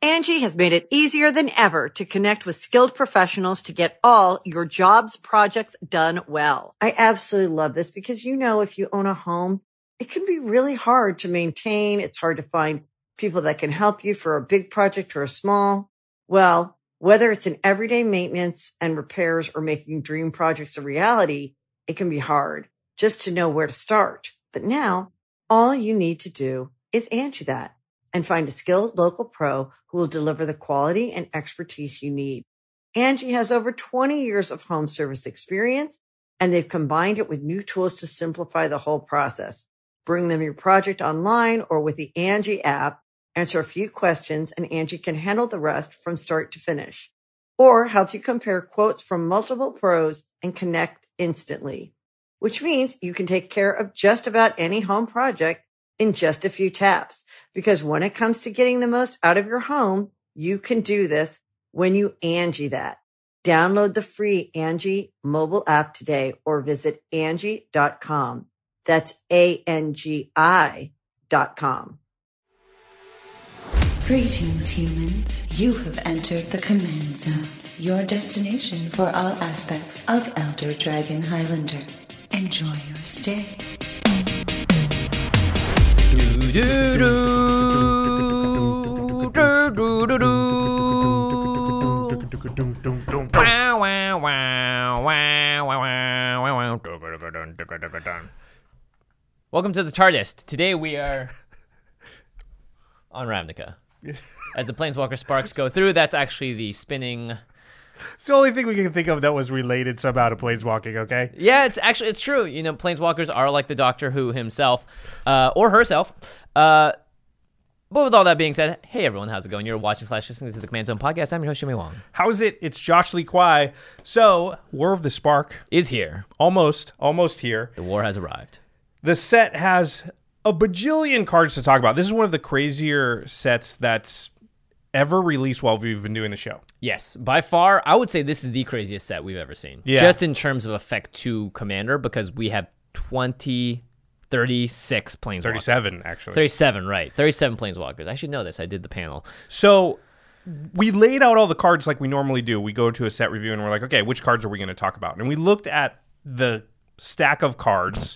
Angie has made it easier than ever to connect with skilled professionals to get all your jobs projects done well. I absolutely love this because, if you own a home, it can be really hard to maintain. It's hard to find people that can help you for a big project or a small. Well, whether it's in everyday maintenance and repairs or making dream projects a reality, it can be hard just to know where to start. But now all you need to do is Angie that and find a skilled local pro who will deliver the quality and expertise you need. Angie has over 20 years of home service experience, and they've combined it with new tools to simplify the whole process. Bring them your project online or with the Angie app, answer a few questions, and Angie can handle the rest from start to finish. Or help you compare quotes from multiple pros and connect instantly, which means you can take care of just about any home project in just a few taps. Because when it comes to getting the most out of your home, you can do this when you Angie that. Download the free Angie mobile app today or visit Angie.com. That's ANGI.com. Greetings, humans. You have entered the Command Zone, your destination for all aspects of Elder Dragon Highlander. Enjoy your stay. Welcome to the TARDIS. Today we are on Ravnica. As the Planeswalker sparks go through, that's actually the spinning. It's the only thing we can think of that was related somehow to planeswalking, okay? Yeah, it's true. Planeswalkers are like the Doctor Who himself, or herself. But with all that being said, hey everyone, how's it going? You're watching / listening to the Command Zone podcast. I'm your host, Jimmy Wong. How's it? It's Josh Lee Kwai. So, War of the Spark is here. Almost here. The war has arrived. The set has a bajillion cards to talk about. This is one of the crazier sets that's ever released while we've been doing the show. Yes, by far, I would say this is the craziest set we've ever seen. Yeah. Just in terms of effect to Commander, because we have 36 planeswalkers. 37, actually. 37, right. 37 planeswalkers. I should know this. I did the panel. So we laid out all the cards like we normally do. We go to a set review and we're like, okay, which cards are we going to talk about? And we looked at the stack of cards.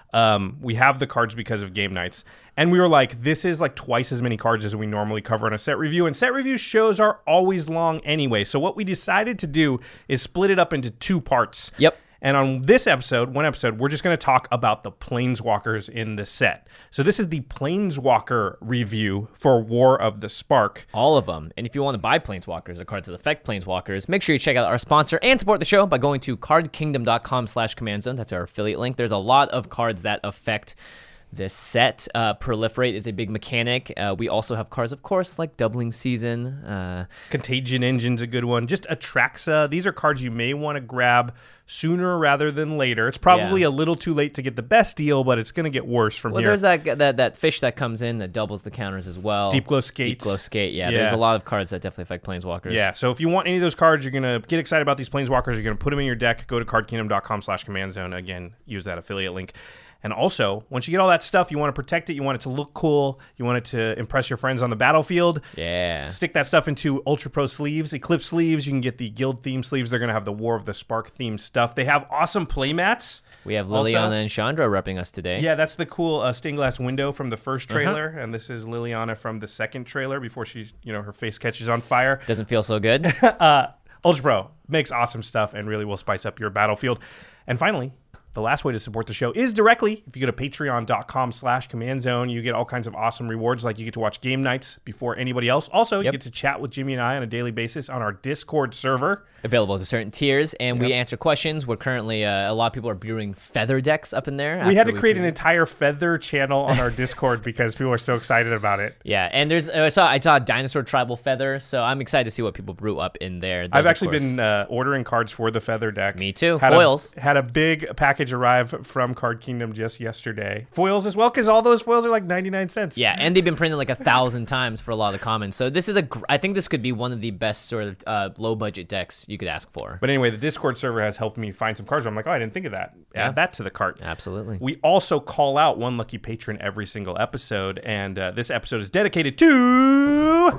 We have the cards because of game nights. And we were like, this is like twice as many cards as we normally cover in a set review. And set review shows are always long anyway. So what we decided to do is split it up into two parts. Yep. And on this episode, we're just going to talk about the Planeswalkers in the set. So this is the Planeswalker review for War of the Spark. All of them. And if you want to buy Planeswalkers or cards that affect Planeswalkers, make sure you check out our sponsor and support the show by going to cardkingdom.com/command-zone. That's our affiliate link. There's a lot of cards that affect this set. Proliferate is a big mechanic. We also have cards, of course, like Doubling Season. Contagion Engine's a good one. Just Atraxa. These are cards you may want to grab sooner rather than later. It's probably a little too late to get the best deal, but it's going to get worse from here. Well, there's that fish that comes in that doubles the counters as well. Deep Glow Skate. Deep Glow Skate, yeah. There's a lot of cards that definitely affect Planeswalkers. Yeah, so if you want any of those cards, you're going to get excited about these Planeswalkers, you're going to put them in your deck, go to cardkingdom.com/command-zone. Again, use that affiliate link. And also, once you get all that stuff, you want to protect it, you want it to look cool, you want it to impress your friends on the battlefield. Yeah. Stick that stuff into Ultra Pro sleeves, Eclipse sleeves. You can get the Guild theme sleeves. They're going to have the War of the Spark themed stuff. They have awesome playmats. We have Liliana and Chandra repping us today. Yeah, that's the cool stained glass window from the first trailer. And this is Liliana from the second trailer before she, her face catches on fire. Doesn't feel so good. Ultra Pro makes awesome stuff and really will spice up your battlefield. And finally, the last way to support the show is directly. If you go to patreon.com/command-zone, you get all kinds of awesome rewards, like you get to watch game nights before anybody else. Also, you get to chat with Jimmy and I on a daily basis on our Discord server. Available to certain tiers, and we answer questions. We're currently, a lot of people are brewing feather decks up in there. We had to create an entire feather channel on our Discord because people are so excited about it. Yeah, and I saw a dinosaur tribal feather, so I'm excited to see what people brew up in there. I've actually been ordering cards for the feather deck. Me too. Foils. Had a big package arrive from Card Kingdom just yesterday. Foils as well, because all those foils are like 99 cents. Yeah, and they've been printed like 1,000 times for a lot of the commons. So this is I think this could be one of the best sort of low budget decks you could ask for. But anyway, the Discord server has helped me find some cards where I'm like, oh, I didn't think of that. Add that to the cart. Absolutely. We also call out one lucky patron every single episode, and this episode is dedicated to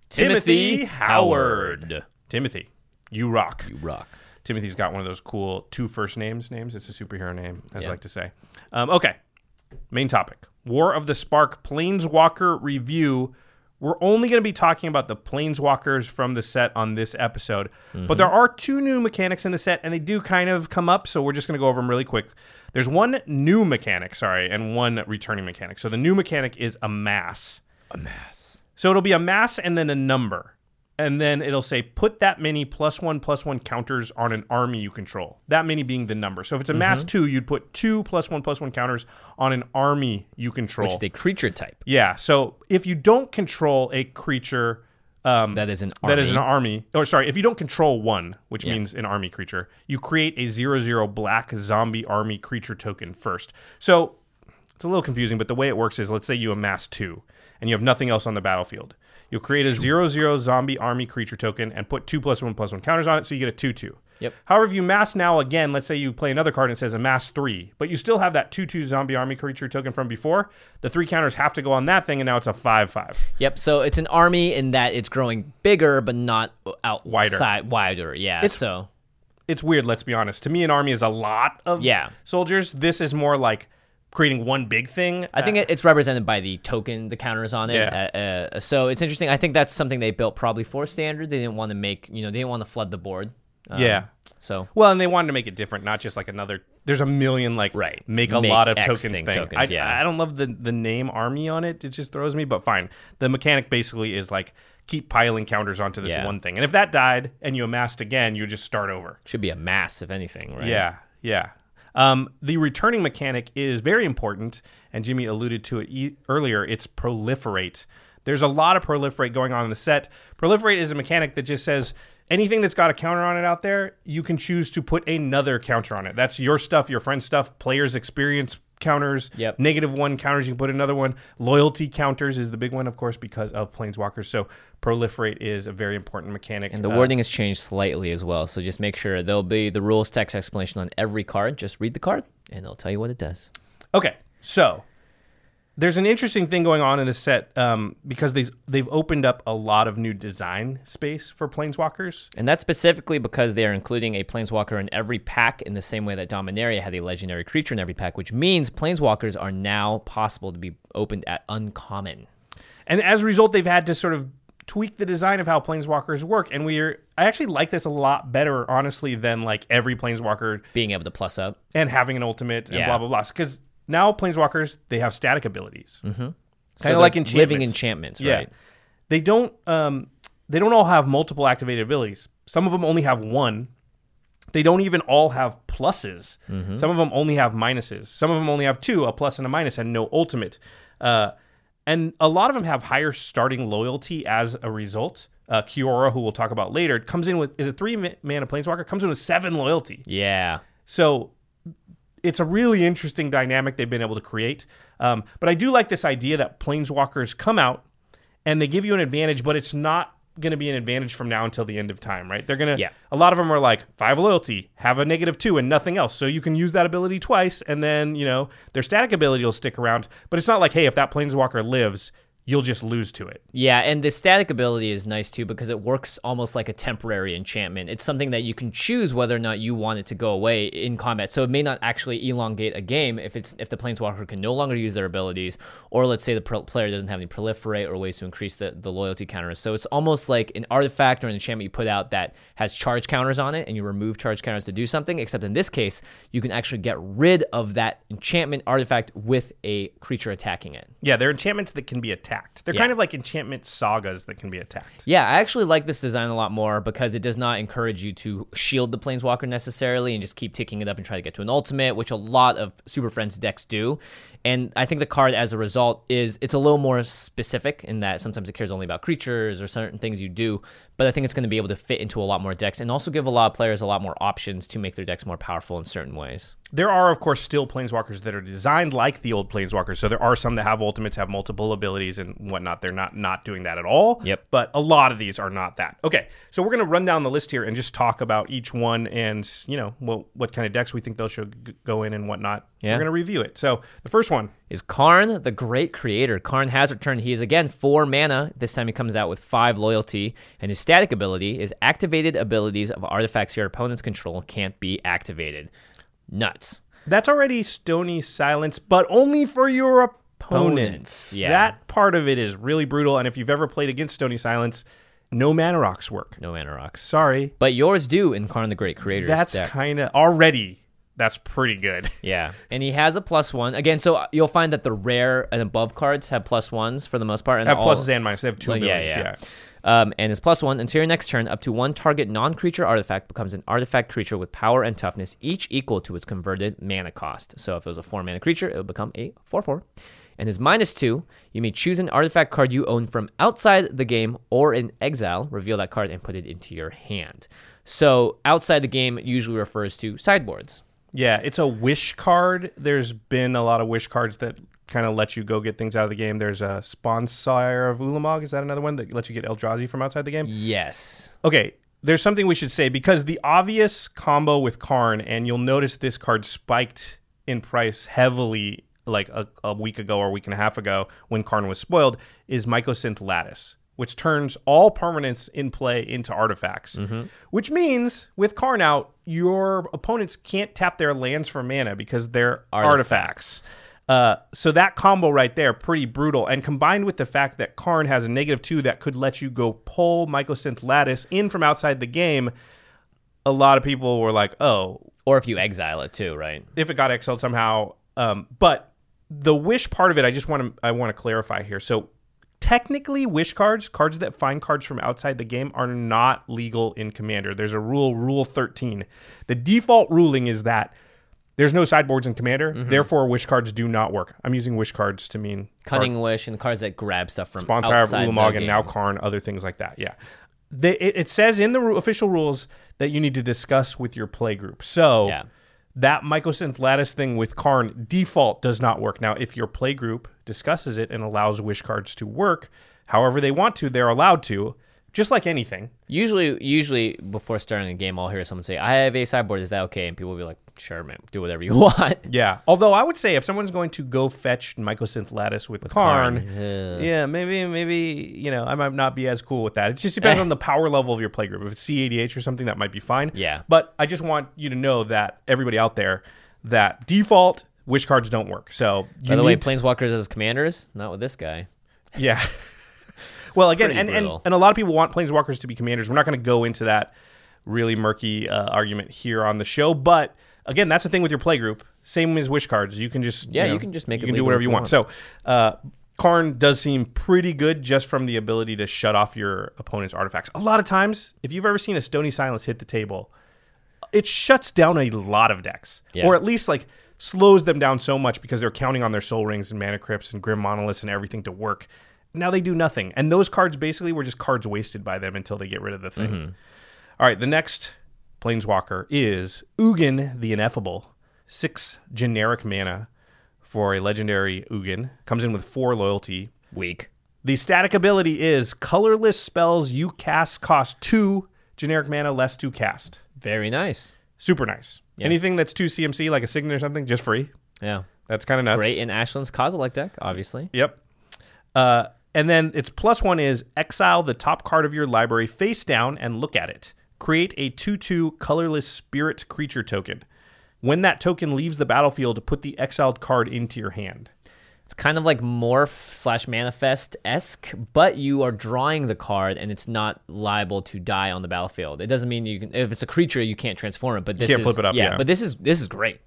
Timothy Howard. Timothy, you rock. You rock. Timothy's got one of those cool two first names. It's a superhero name, as I Yeah. like to say. Okay, main topic. War of the Spark Planeswalker review. We're only going to be talking about the Planeswalkers from the set on this episode. But there are two new mechanics in the set, and they do kind of come up, so we're just going to go over them really quick. There's one new mechanic, and one returning mechanic. So the new mechanic is amass. Amass. So it'll be a mass and then a number. And then it'll say, put that many +1/+1 counters on an army you control. That many being the number. So if it's a mass 2, you'd put 2 +1/+1 counters on an army you control. Which is a creature type. Yeah. So if you don't control a creature... That is an army. That is an army. Or sorry, if you don't control one, which means an army creature, you create a 0/0 black zombie army creature token first. So it's a little confusing, but the way it works is, let's say you amass 2 and you have nothing else on the battlefield. You'll create a 0/0 zombie army creature token and put 2 +1/+1 counters on it, so you get a 2/2. Yep. However, if you mass now again, let's say you play another card and it says amass 3, but you still have that 2/2 zombie army creature token from before, the 3 counters have to go on that thing, and now it's a 5/5. Yep. So it's an army in that it's growing bigger, but not Wider. Wider. Yeah. It's weird, let's be honest. To me, an army is a lot of soldiers. This is more like creating one big thing. I think it's represented by the token, the counters on it. Yeah. So it's interesting. I think that's something they built probably for standard. They didn't want to make, they didn't want to flood the board. So well, and they wanted to make it different, not just like another. There's a million make a lot of X tokens thing. I don't love the name army on it. It just throws me. But fine, the mechanic basically is like keep piling counters onto this one thing, and if that died and you amassed again, you just start over. Should be a mass, if anything, right? Yeah. The returning mechanic is very important, and Jimmy alluded to it earlier. It's proliferate. There's a lot of proliferate going on in the set. Proliferate is a mechanic that just says anything that's got a counter on it out there, you can choose to put another counter on it. That's your stuff, your friend's stuff, players' experience counters, -1 counters, you can put another one. Loyalty counters is the big one, of course, because of Planeswalkers. So proliferate is a very important mechanic. And the wording has changed slightly as well. So just make sure there'll be the rules text explanation on every card. Just read the card, and it'll tell you what it does. Okay, so there's an interesting thing going on in this set because they've opened up a lot of new design space for Planeswalkers. And that's specifically because they are including a Planeswalker in every pack in the same way that Dominaria had a legendary creature in every pack, which means Planeswalkers are now possible to be opened at uncommon. And as a result, they've had to sort of tweak the design of how Planeswalkers work. And I actually like this a lot better, honestly, than like every Planeswalker being able to plus up and having an ultimate and blah, blah, blah. Because now Planeswalkers, they have static abilities. Mm-hmm. Kind of like enchantments. Living enchantments, right? They don't all have multiple activated abilities. Some of them only have one. They don't even all have pluses. Mm-hmm. Some of them only have minuses. Some of them only have 2, a plus and a minus, and no ultimate. And a lot of them have higher starting loyalty as a result. Kiora, who we'll talk about later, comes in with, is a 3-mana Planeswalker, comes in with 7 loyalty. Yeah. So it's a really interesting dynamic they've been able to create. But I do like this idea that Planeswalkers come out and they give you an advantage, but it's not going to be an advantage from now until the end of time, right? They're going to, a lot of them are like 5 loyalty, have a -2 and nothing else. So you can use that ability twice and then, their static ability will stick around. But it's not like, hey, if that Planeswalker lives, you'll just lose to it. Yeah, and the static ability is nice too because it works almost like a temporary enchantment. It's something that you can choose whether or not you want it to go away in combat. So it may not actually elongate a game if the Planeswalker can no longer use their abilities, or let's say the player doesn't have any proliferate or ways to increase the loyalty counters. So it's almost like an artifact or an enchantment you put out that has charge counters on it, and you remove charge counters to do something, except in this case, you can actually get rid of that enchantment artifact with a creature attacking it. Yeah, they're enchantments that can be attacked. They're kind of like enchantment sagas that can be attacked. Yeah, I actually like this design a lot more because it does not encourage you to shield the Planeswalker necessarily and just keep ticking it up and try to get to an ultimate, which a lot of Super Friends decks do. And I think the card, as a result, it's a little more specific in that sometimes it cares only about creatures or certain things you do. But I think it's going to be able to fit into a lot more decks and also give a lot of players a lot more options to make their decks more powerful in certain ways. There are, of course, still Planeswalkers that are designed like the old Planeswalkers. So there are some that have ultimates, have multiple abilities and whatnot. They're not doing that at all. Yep. But a lot of these are not that. Okay, so we're going to run down the list here and just talk about each one and, what kind of decks we think they'll should go in and whatnot. Yeah. We're going to review it. So the first one, one is Karn, the Great Creator. Karn has returned. He is again 4 mana. This time he comes out with 5 loyalty, and his static ability is activated abilities of artifacts your opponent's control can't be activated. Nuts. That's already Stony Silence, but only for your opponents. Yeah. That part of it is really brutal, and if you've ever played against Stony Silence, no mana rocks work. No mana rocks. Sorry. But yours do in Karn the Great Creator's That's deck. kind of already... That's pretty good. Yeah. And he has a +1. Again, so you'll find that the rare and above cards have +1s for the most part. And Have pluses and minuses. They have 2 Well, abilities. yeah. Yeah. And his +1 until your next turn, up to 1 target non-creature artifact becomes an artifact creature with power and toughness, each equal to its converted mana cost. So if it was a 4-mana creature, it would become a 4/4. And his -2, you may choose an artifact card you own from outside the game or in exile, reveal that card, and put it into your hand. So outside the game usually refers to sideboards. Yeah, it's a wish card. There's been a lot of wish cards that kind of let you go get things out of the game. There's a Sponsire of Ulamog. Is that another one that lets you get Eldrazi from outside the game? Yes. Okay, there's something we should say, because the obvious combo with Karn, and you'll notice this card spiked in price heavily like a week ago or a week and a half ago when Karn was spoiled, is Mycosynth Lattice, which turns all permanents in play into artifacts. Which means, with Karn out, your opponents can't tap their lands for mana because they're artifacts. So that combo right there, pretty brutal. And combined with the fact that Karn has a -2 that could let you go pull Mycosynth Lattice in from outside the game, a lot of people were like, oh. Or if you exile it too, right? If it got exiled somehow. But the wish part of it, I want to clarify here. So technically, wish cards that find cards from outside the game, are not legal in Commander. There's a rule 13. The default ruling is that there's no sideboards in Commander, therefore wish cards do not work. I'm using wish cards to mean Cunning Wish and cards that grab stuff from Sponsire of outside Ulamog the and game. now Karn, other things like that. Yeah. It says in the official rules that you need to discuss with your play group. So Yeah. that Mycosynth Lattice thing with Karn default does not work. Now, if your play group discusses it and allows wish cards to work however they want to, they're allowed to, just like anything. Usually before starting a game, I'll hear someone say, I have a sideboard, is that okay? And people will be like, sure, man, do whatever you want. Yeah. Although I would say if someone's going to go fetch Mycosynth Lattice with Karn, yeah, maybe, I might not be as cool with that. It just depends on the power level of your play group. If it's C80H or something, that might be fine. Yeah. But I just want you to know that, everybody out there, that default wish cards don't work. So By the way, Planeswalkers as commanders, not with this guy. Yeah. Well, again, pretty brutal. and a lot of people want Planeswalkers to be commanders. We're not going to go into that really murky argument here on the show. But again, that's the thing with your play group. Same as wish cards. You can just you can just make you it can do legal whatever if you you want. So Karn does seem pretty good just from the ability to shut off your opponent's artifacts. A lot of times, if you've ever seen a Stony Silence hit the table, it shuts down a lot of decks, or at least like slows them down so much because they're counting on their Soul Rings and Mana Crypts and Grim Monoliths and everything to work. Now they do nothing. And those cards basically were just cards wasted by them until they get rid of the thing. All right, the next Planeswalker is Ugin the Ineffable. 6 generic mana for a legendary Ugin. Comes in with 4 loyalty. Weak. The static ability is colorless spells you cast cost 2 generic mana less to cast. Very nice. Super nice. Yeah. Anything that's 2 CMC, like a Signet or something, just free. Yeah. That's kind of nuts. Great in Ashland's Kozilek deck, obviously. Yep. And then its +1 is exile the top card of your library face down and look at it. Create a 2/2 colorless spirit creature token. When that token leaves the battlefield, put the exiled card into your hand. It's kind of like Morph/Manifest-esque, but you are drawing the card and it's not liable to die on the battlefield. It doesn't mean you can, if it's a creature, you can't transform it, but this you can't flip it up. Yeah, but this is great.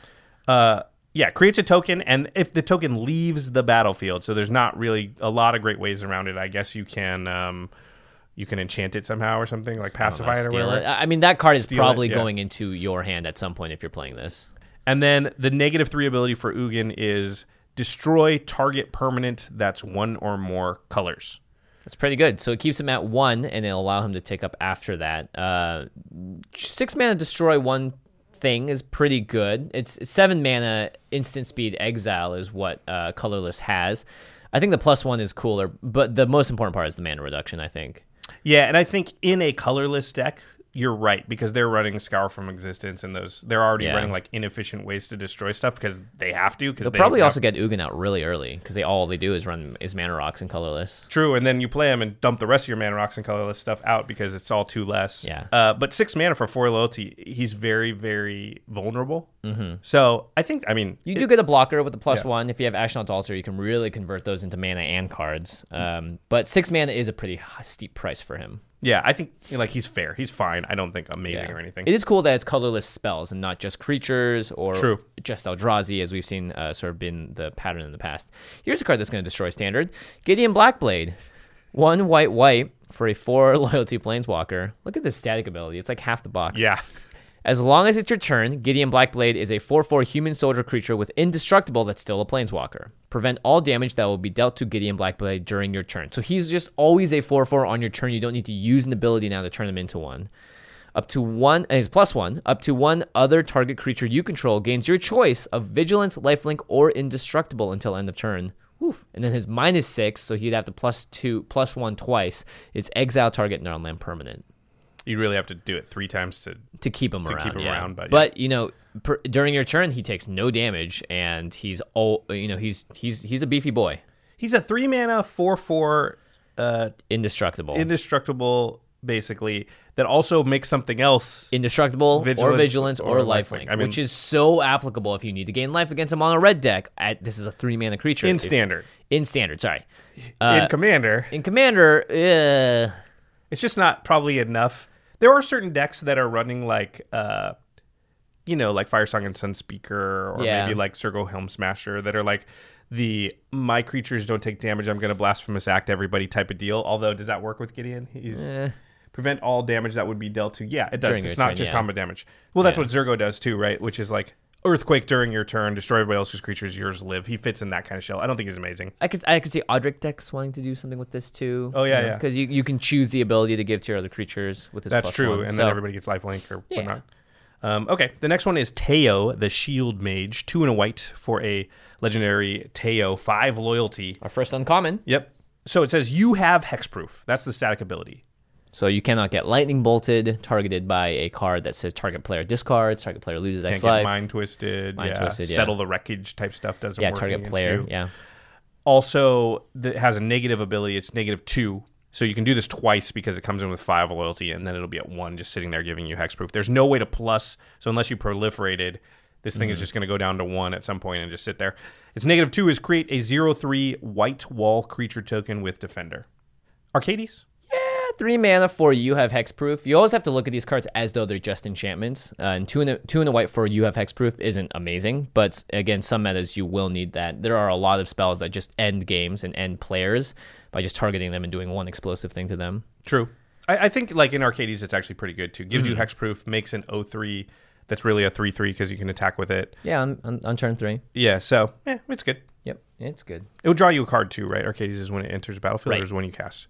Yeah, creates a token, and if the token leaves the battlefield, so there's not really a lot of great ways around it. I guess you can enchant it somehow or something, like pacify it or whatever. I mean, that card is probably yeah. going into your hand at some point if you're playing this. And then the -3 ability for Ugin is destroy target permanent that's 1 or more colors. That's pretty good. So it keeps him at 1, and it'll allow him to take up after that. 6 mana destroy 1 thing is pretty good. It's 7 mana instant speed exile is what colorless has. I think the +1 is cooler, but the most important part is the mana reduction, I think. Yeah, and I think in a colorless deck, you're right, because they're running Scour from Existence, and they're already Yeah. running like inefficient ways to destroy stuff because they have to. Because They'll probably also get Ugin out really early because all they do is run Mana Rocks and Colorless. True, and then you play them and dump the rest of your Mana Rocks and Colorless stuff out because it's all 2 less. Yeah. But 6 mana for 4 loyalty, he's very, very vulnerable. Mm-hmm. So I think, You do get a blocker with the +1. If you have Ashnod's Altar, you can really convert those into mana and cards. But 6 mana is a pretty steep price for him. yeah, I think like he's fair. He's fine. I don't think amazing or anything. It is cool that it's colorless spells and not just creatures or True. just Eldrazi, as we've seen sort of been the pattern in the past. Here's a card that's going to destroy Standard. Gideon Blackblade. 1 white for a 4 loyalty Planeswalker. Look at the static ability. It's like half the box. Yeah. As long as it's your turn, Gideon Blackblade is a 4/4 human soldier creature with indestructible that's still a Planeswalker. Prevent all damage that will be dealt to Gideon Blackblade during your turn. So he's just always a 4/4 on your turn. You don't need to use an ability now to turn him into one. Up to one, his +1, up to one other target creature you control gains your choice of Vigilance, Lifelink, or Indestructible until end of turn. Oof. And then his -6, so he'd have to +1 twice, is exile target non-land permanent. You really have to do it 3 times To keep him around. keep him yeah. around, but during your turn, he takes no damage, and he's a beefy boy. He's a 3 mana 4/4 Indestructible, basically, that also makes something else. Indestructible, or Vigilance, or Lifelink. Lifelink, which is so applicable if you need to gain life against a mono red deck. This is a 3 mana creature In Standard. In Standard, sorry. In Commander, it's just not probably enough. There are certain decks that are running like, like Firesong and Sunspeaker, or maybe like Zergo Helm Smasher, that are like my creatures don't take damage, I'm going to Blasphemous Act everybody type of deal. Although, does that work with Gideon? He's prevent all damage that would be dealt to. Yeah, it does. During It's your not turn, just yeah. combat damage. Well, that's what Zergo does too, right? Which is like Earthquake during your turn, destroy everybody else's creatures, yours live. He fits in that kind of shell. I don't think he's amazing. I could see Audric decks wanting to do something with this too. Oh, yeah, yeah. Because you can choose the ability to give to your other creatures with his That's true, +1. and So, then everybody gets lifelink or whatnot. Okay, the next one is Teo, the Shield Mage, 2 and a white for a legendary Teo, 5 loyalty. our first uncommon. Yep. So it says you have hexproof. That's the static ability. So you cannot get lightning bolted, targeted by a card that says target player discards, target player loses Can't X get life. mind twisted. Twisted, yeah. Settle the wreckage type stuff doesn't work. Target against player, you. yeah. Also, that has a negative ability. It's -2. So you can do this twice because it comes in with 5 loyalty, and then it'll be at 1, just sitting there giving you hexproof. There's no way to plus. So unless you proliferated, this thing is just going to go down to 1 at some point and just sit there. Its -2 is create a 0/3 white wall creature token with Defender. Arcades? 3 mana for you have hexproof. You always have to look at these cards as though they're just enchantments. And two and a white for you have hexproof isn't amazing, but again, some metas you will need that. There are a lot of spells that just end games and end players by just targeting them and doing one explosive thing to them. True. I think like in Arcades, it's actually pretty good too. Gives you hexproof, makes an 0/3 that's really a 3/3 because you can attack with it. Yeah, on turn 3. Yeah, so it's good. Yep, it's good. It will draw you a card too, right? Arcades is when it enters the battlefield, Right. or is when you cast.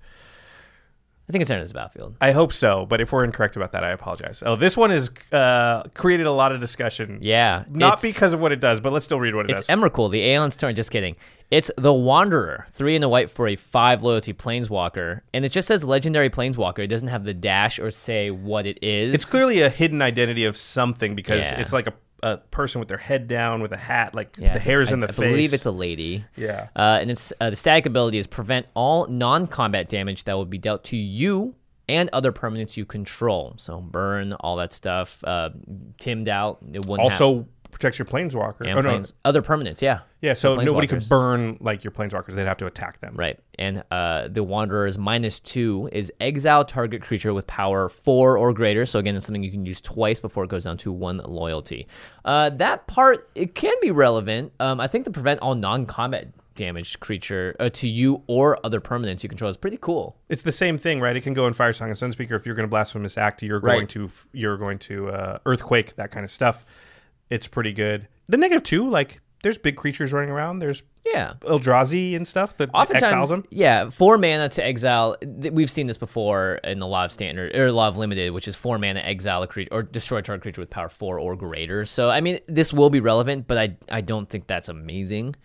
I think it's enters the battlefield. I hope so, but if we're incorrect about that, I apologize. Oh, this one has created a lot of discussion. Yeah. Not it's- because of what it does, but let's still read what it It's does. Emrakul, the Aeon's Turn. Just kidding. It's the Wanderer, 3 and a white for a 5 loyalty Planeswalker, and it just says Legendary Planeswalker. It doesn't have the dash or say what it is. It's clearly a hidden identity of something because Yeah. it's like a person with their head down with a hat, like Yeah, the hair's in the I face. believe it's a lady. Yeah. And it's the static ability is prevent all non-combat damage that will be dealt to you and other permanents you control. So burn, all that stuff. Timmed out. It wouldn't Also protects your planeswalker. have, and other permanents. Yeah. Yeah, so The nobody could planeswalkers. burn like your planeswalkers. They'd have to attack them. Right. And the Wanderer's -2 is exile target creature with power 4 or greater. So again, it's something you can use twice before it goes down to 1 loyalty. That part, it can be relevant. I think the prevent all non-combat damaged creature to you or other permanents you control is pretty cool. It's the same thing, right? It can go in Firesong and Sunspeaker. If you're going to Blasphemous Act, you're Right. going to Earthquake, that kind of stuff. It's pretty good. The -2, like there's big creatures running around. There's Yeah. Eldrazi and stuff that exiles Oftentimes, them. yeah, 4 mana to exile. We've seen this before in a lot of standard or a lot of limited, which is 4 mana exile a creature or destroy a target creature with power 4 or greater. So I mean, this will be relevant, but I don't think that's amazing.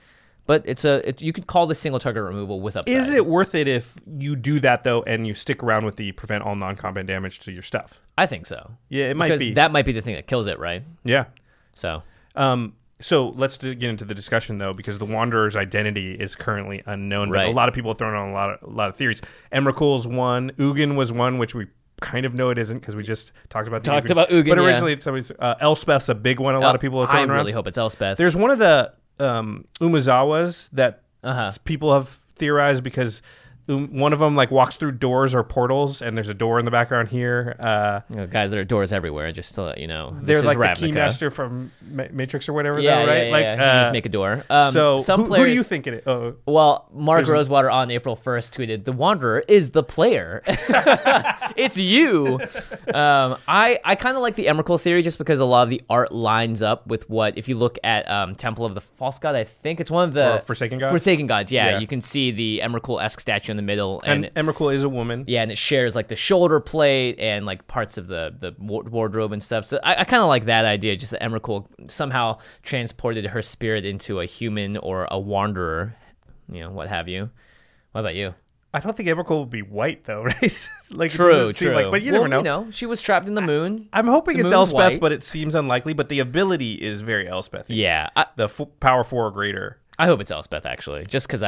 But you could call this single target removal with upside. Is it worth it if you do that, though, and you stick around with the prevent all non-combat damage to your stuff? I think so. Yeah, it might because be. That might be the thing that kills it, right? Yeah. So let's get into the discussion, though, because the Wanderer's identity is currently unknown. But Right. a lot of people have thrown on a lot of theories. Emrakul's one. Ugin was one, which we kind of know it isn't because we just talked about Ugin. But yeah. originally, somebody's Elspeth's a big one. A lot of people have thrown I around. really hope it's Elspeth. There's one of the Umezawas that people have theorized because one of them like walks through doors or portals, and there's a door in the background here. Guys, there are doors everywhere. Just to let you know, They're this like is the Ravnica. Keymaster from Matrix or whatever, Yeah, though, right? yeah, like, yeah. You just make a door. So some who players, do you think it is? Well, Mark Rosewater on April 1st tweeted, "The Wanderer is the player. It's you." I kind of like the Emrakul theory just because a lot of the art lines up with what, if you look at Temple of the False God, I think it's one of the Or Forsaken Gods? Forsaken Gods, Yeah. You can see the Emrakul-esque statue in the middle, And Emrakul is a woman. yeah, and it shares like the shoulder plate and like parts of the wardrobe and stuff. So I kind of like that idea, just that Emrakul somehow transported her spirit into a human or a wanderer, what have you. What about you? I don't think Emrakul would be white, though, right? Like, it True, doesn't seem true. like, but you never know. She was trapped in the moon. I'm hoping The it's moon's Elspeth, white. but it seems unlikely. But the ability is very Elspeth. Yeah, The power 4 or greater. I hope it's Elspeth actually, just because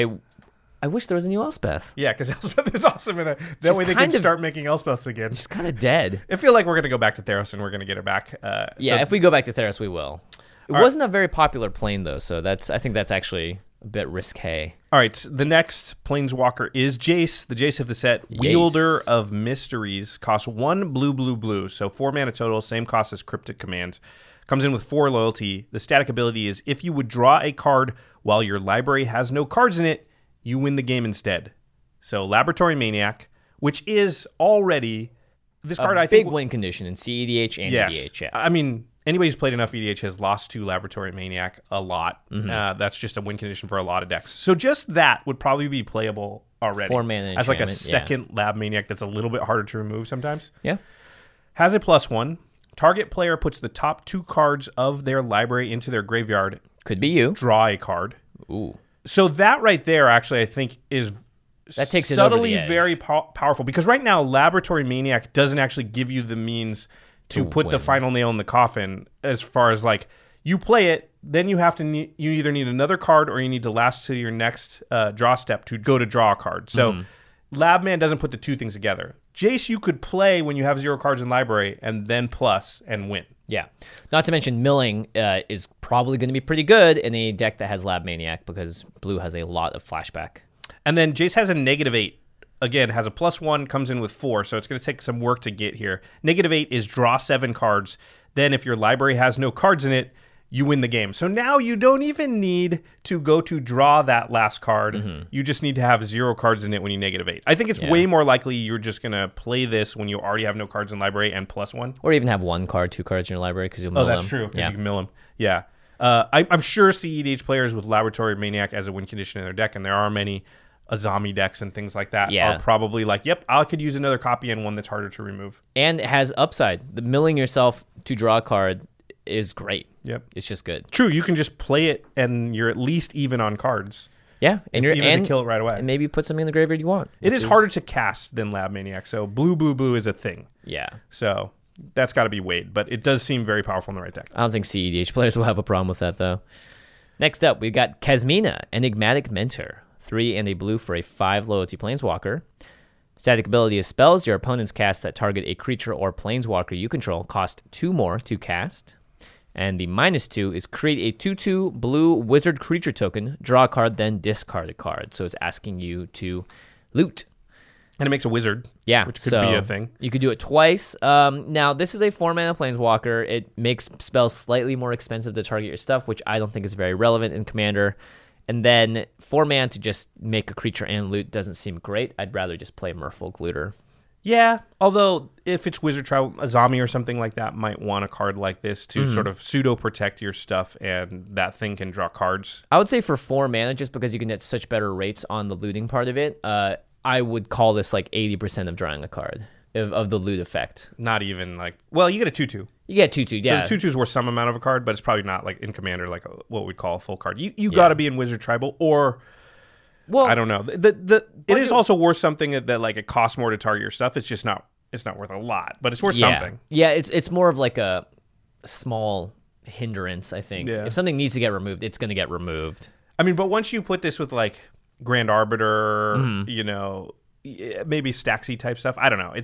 I wish there was a new Elspeth. Yeah, because Elspeth is awesome. That way they can kind of- start making Elspeths again. She's kind of dead. I feel like we're going to go back to Theros and we're going to get her back. Yeah, if we go back to Theros, we will. It wasn't a very popular plane though, so I think that's actually a bit risque. All right, the next Planeswalker is Jace, the Jace of the set, Wielder of Mysteries. Costs 1 blue. So 4 mana total, same cost as Cryptic Command. Comes in with 4 loyalty. The static ability is if you would draw a card while your library has no cards in it, you win the game instead. So Laboratory Maniac, which is already this card. I think big win condition in CEDH and yes. EDH. Yeah. I mean, anybody who's played enough EDH has lost to Laboratory Maniac a lot. That's just a win condition for a lot of decks. So just that would probably be playable already. 4 mana as like a enchantment, second Lab Maniac that's a little bit harder to remove sometimes. Yeah. Has a +1. Target player puts the top 2 cards of their library into their graveyard. Could be you. Draw a card. Ooh. So that right there, actually, I think is That takes it over the subtly edge. very powerful because right now Laboratory Maniac doesn't actually give you the means to put the win. final nail in the coffin. As far as like you play it, then you have to you either need another card or you need to last to your next draw step to go to draw a card. So Labman doesn't put the two things together. Jace, you could play when you have 0 cards in library and then plus and win. Yeah. Not to mention milling is probably going to be pretty good in a deck that has Lab Maniac because blue has a lot of flashback. And then Jace has a -8. Again, has a +1, comes in with 4, so it's going to take some work to get here. -8 is draw 7 cards. Then if your library has no cards in it, you win the game. So now you don't even need to go to draw that last card. You just need to have 0 cards in it when you -8. I think it's way more likely you're just going to play this when you already have no cards in library and +1. Or even have 1 card, 2 cards in your library because you'll mill them. Oh, that's true, because Yeah. you can mill them. Yeah. I'm sure CEDH players with Laboratory Maniac as a win condition in their deck, and there are many Azami decks and things like that, Yeah. are probably like, yep, I could use another copy and one that's harder to remove. And it has upside. The milling yourself to draw a card is great. Yep. It's just good. True, you can just play it and you're at least even on cards. Yeah. And Even if they kill it right away. And maybe put something in the graveyard you want. It which is harder to cast than Lab Maniac, so blue is a thing. Yeah. So that's got to be weighed, but it does seem very powerful in the right deck. I don't think CEDH players will have a problem with that, though. Next up, we've got Kasmina, Enigmatic Mentor. 3 and a blue for a 5 loyalty planeswalker. Static ability is spells your opponents cast that target a creature or planeswalker you control cost 2 more to cast. And the -2 is create a 2/2 blue wizard creature token, draw a card, then discard a card. So it's asking you to loot. And it makes a wizard, Yeah, which could so be a thing. You could do it twice. Now, this is a 4-mana planeswalker. It makes spells slightly more expensive to target your stuff, which I don't think is very relevant in Commander. And then 4 mana to just make a creature and loot doesn't seem great. I'd rather just play Merfolk Looter. Yeah, although if it's Wizard Trial, Azami or something like that might want a card like this to sort of pseudo-protect your stuff, and that thing can draw cards. I would say for 4 mana, just because you can get such better rates on the looting part of it, I would call this like 80% of drawing a card. of the loot effect. Not even like, well, you get a 2/2. You get 2/2, yeah. So the 2/2's worth some amount of a card, but it's probably not like in Commander, like what we'd call a full card. You got to be in Wizard Tribal, or well, I don't know. It is also worth something that like it costs more to target your stuff. It's just not. It's not worth a lot, but it's worth something. Yeah, it's more of like a small hindrance, I think. Yeah. If something needs to get removed, it's going to get removed. I mean, but once you put this with like Grand Arbiter, you know, maybe Staxy type stuff. I don't know.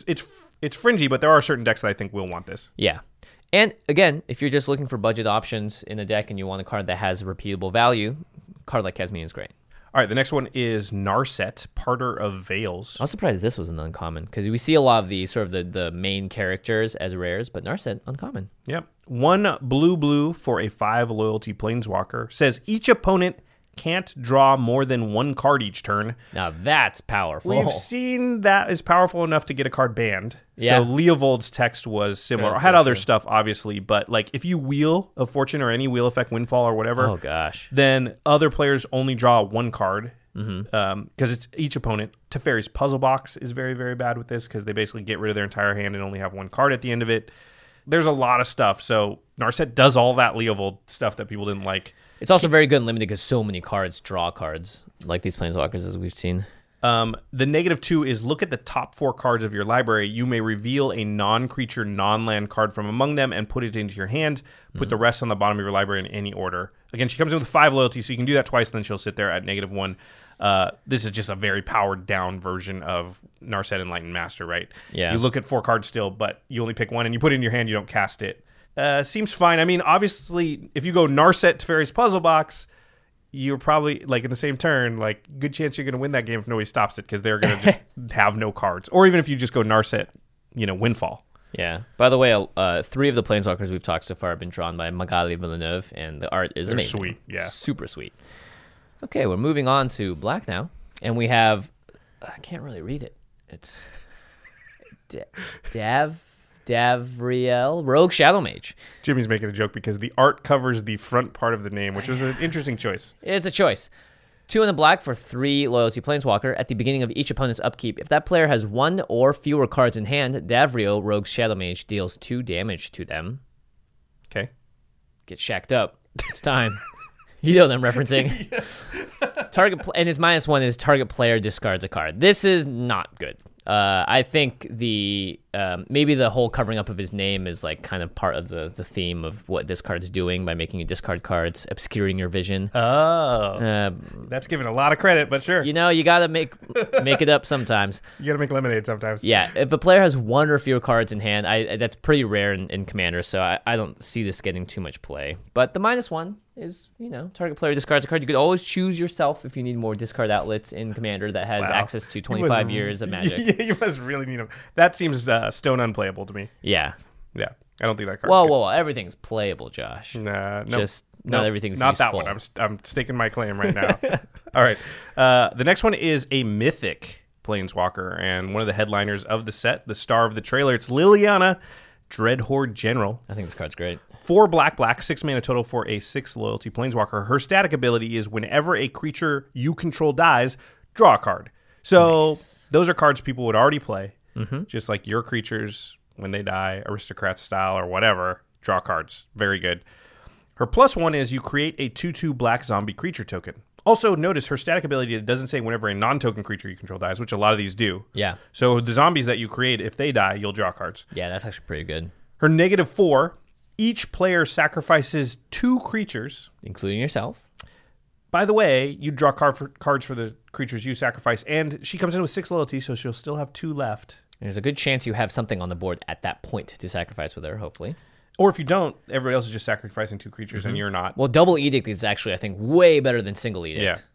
It's fringy, but there are certain decks that I think will want this. Yeah. And again, if you're just looking for budget options in a deck and you want a card that has repeatable value, a card like Kesmian is great. All right, the next one is Narset, Parter of Veils. I was surprised this was an uncommon because we see a lot of the sort of the main characters as rares, but Narset, uncommon. Yep. 1 blue for a 5 loyalty planeswalker. Says each opponent can't draw more than 1 card each turn. Now that's powerful. We've seen that is powerful enough to get a card banned. Yeah. So Leovold's text was similar. True, Had true, other true. stuff, obviously, but like if you Wheel of Fortune or any Wheel Effect Windfall or whatever, Oh gosh. then other players only draw 1 card. Because it's each opponent. Teferi's Puzzle Box is very, very bad with this because they basically get rid of their entire hand and only have 1 card at the end of it. There's a lot of stuff. So Narset does all that Leovold stuff that people didn't like. It's also very good and limited because so many cards draw cards, like these Planeswalkers as we've seen. The -2 is look at the top 4 cards of your library. You may reveal a non-creature, non-land card from among them and put it into your hand. Put the rest on the bottom of your library in any order. Again, she comes in with 5 loyalty, so you can do that twice, then she'll sit there at -1. This is just a very powered down version of Narset Enlightened Master, right? Yeah. You look at 4 cards still, but you only pick 1 and you put it in your hand, you don't cast it. Seems fine. I mean, obviously, if you go Narset Teferi's Puzzle Box, you're probably, like, in the same turn, like, good chance you're going to win that game if nobody stops it because they're going to just have no cards. Or even if you just go Narset, Windfall. Yeah. By the way, 3 of the Planeswalkers we've talked so far have been drawn by Magali Villeneuve, and the art is They're amazing. sweet, yeah. Super sweet. Okay, we're moving on to black now, and we have, I can't really read it. It's Davriel, Rogue Shadow Mage. Jimmy's making a joke because the art covers the front part of the name, which was an interesting choice. It's a choice. 2 in the black for 3 loyalty Planeswalker. At the beginning of each opponent's upkeep, if that player has 1 or fewer cards in hand, Davriel, Rogue Shadow Mage, deals 2 damage to them. Okay. Get shacked up. It's time. You know what I'm referencing. And his -1 is target player discards a card. This is not good. I think maybe the whole covering up of his name is like kind of part of the theme of what this card is doing by making you discard cards, obscuring your vision. Oh. That's giving a lot of credit, but sure. You gotta make it up sometimes. You gotta make lemonade sometimes. Yeah, if a player has 1 or fewer cards in hand, that's pretty rare in Commander, so I don't see this getting too much play. But the -1 is, target player discards a card. You could always choose yourself if you need more discard outlets in Commander that has access to 25 years of Magic. Yeah, you must really need them. That seems stone unplayable to me. Yeah. Yeah, I don't think that card's Whoa, everything's playable, Josh. Nah, no. Just not everything's not useful. that one. I'm staking my claim right now. All right. The next one is a mythic Planeswalker, and one of the headliners of the set, the star of the trailer. It's Liliana, Dreadhorde General. I think this card's great. 4 black, 6 mana total for a 6 loyalty Planeswalker. Her static ability is whenever a creature you control dies, draw a card. So those are cards people would already play. Just like your creatures, when they die, aristocrat style or whatever, draw cards. Very good. Her +1 is you create a 2/2 black zombie creature token. Also, notice her static ability, it doesn't say whenever a non-token creature you control dies, which a lot of these do. Yeah. So the zombies that you create, if they die, you'll draw cards. Yeah, that's actually pretty good. Her -4, each player sacrifices 2 creatures. Including yourself. By the way, you draw cards for the creatures you sacrifice, and she comes in with 6 loyalty, so she'll still have 2 left. There's a good chance you have something on the board at that point to sacrifice with her, hopefully. Or if you don't, everybody else is just sacrificing 2 creatures, and you're not. Well, Double Edict is actually, I think, way better than Single Edict.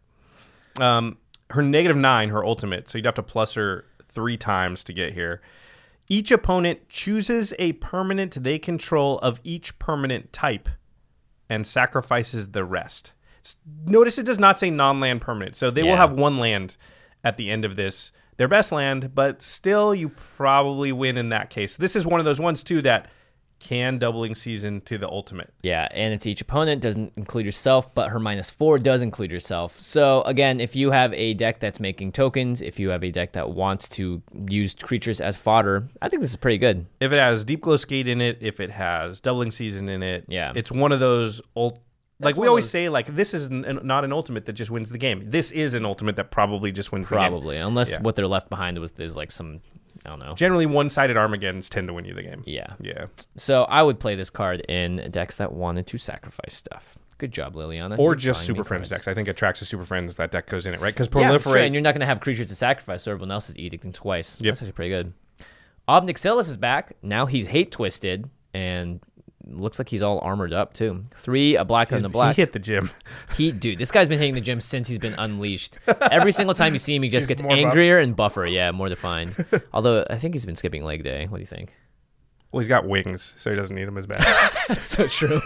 Yeah. Her -9, her ultimate, so you'd have to plus her 3 times to get here. Each opponent chooses a permanent they control of each permanent type and sacrifices the rest. Notice it does not say non-land permanent, so they will have 1 land at the end of this. Their best land, but still you probably win in that case. This is one of those ones, too, that can doubling season to the ultimate. Yeah, and it's each opponent, doesn't include yourself, but her -4 does include yourself. So again, if you have a deck that's making tokens, if you have a deck that wants to use creatures as fodder, I think this is pretty good. If it has Deep Glow Skate in it, if it has doubling season in it, Yeah. it's one of those like we one of always those- say, like, this is not an ultimate that just wins the game. This is an ultimate that probably just wins the game. Probably, unless Yeah. what they're left behind is like some, I don't know. Generally, one-sided Armageddons tend to win you the game. Yeah. Yeah. So I would play this card in decks that wanted to sacrifice stuff. Good job, Liliana. Or You're just drawing Super me Friends cards. decks. I think Atraxa Super Friends, that deck goes in it, right? Because Yeah, Proliferate. sure, and you're not going to have creatures to sacrifice, so everyone else is edicting twice. Yep. That's actually pretty good. Obnixilis is back. Now he's hate twisted, and looks like he's all armored up too. 3, a black and a black. He hit the gym. Dude, this guy's been hitting the gym since he's been unleashed. Every single time you see him, he just gets more angrier and buffer. Yeah, more defined. Although I think he's been skipping leg day. What do you think? Well, he's got wings, so he doesn't need them as bad. That's so true.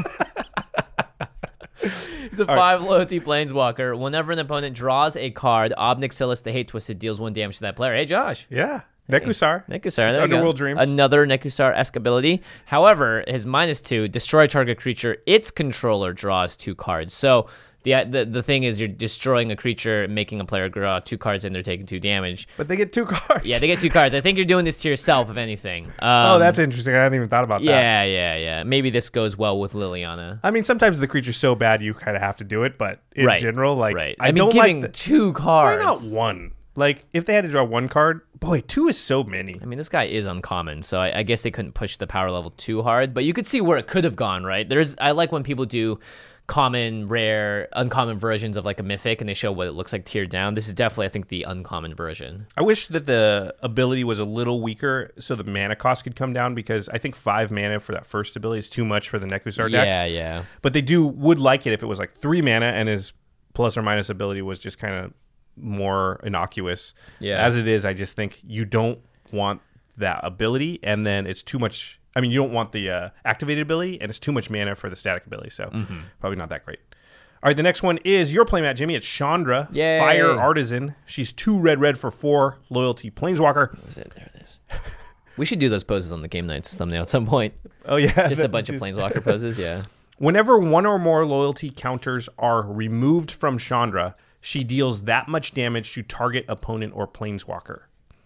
He's a 5 loyalty planeswalker. Whenever an opponent draws a card, Obnixilis the Hate Twisted deals 1 damage to that player. Hey, Josh. Yeah. Nekusar. Nekusar, It's there you go. Underworld Dreams. Another Nekusar-esque ability. However, his -2, destroy target creature, its controller draws 2 cards. So the thing is, you're destroying a creature, making a player draw 2 cards, and they're taking 2 damage. But they get 2 cards. Yeah, they get 2 cards. I think you're doing this to yourself, if anything. Oh, that's interesting. I hadn't even thought about that. Yeah. Maybe this goes well with Liliana. I mean, sometimes the creature's so bad you kind of have to do it, but in Right. general, like, Right. I mean, don't giving like 2 Why cards. not 1? Like, if they had to draw 1 card, boy, 2 is so many. I mean, this guy is uncommon, so I guess they couldn't push the power level too hard. But you could see where it could have gone, right? I like when people do common, rare, uncommon versions of like a mythic, and they show what it looks like tiered down. This is definitely, I think, the uncommon version. I wish that the ability was a little weaker so the mana cost could come down, because I think 5 mana for that first ability is too much for the Nekusar decks. Yeah. But they would like it if it was like 3 mana and his plus or minus ability was just kind of more innocuous. Yeah. As it is, I just think you don't want that ability, and then it's too much. I mean, you don't want the activated ability, and it's too much mana for the static ability, so probably not that great. All right, the next one is your playmat, Jimmy. It's Chandra, Yay. Fire Artisan. She's 2 red for 4 loyalty planeswalker. What was it? There it is. We should do those poses on the Game Nights thumbnail at some point. Oh yeah, Just a bunch of planeswalker poses, yeah. Whenever 1 or more loyalty counters are removed from Chandra, she deals that much damage to target opponent or planeswalker.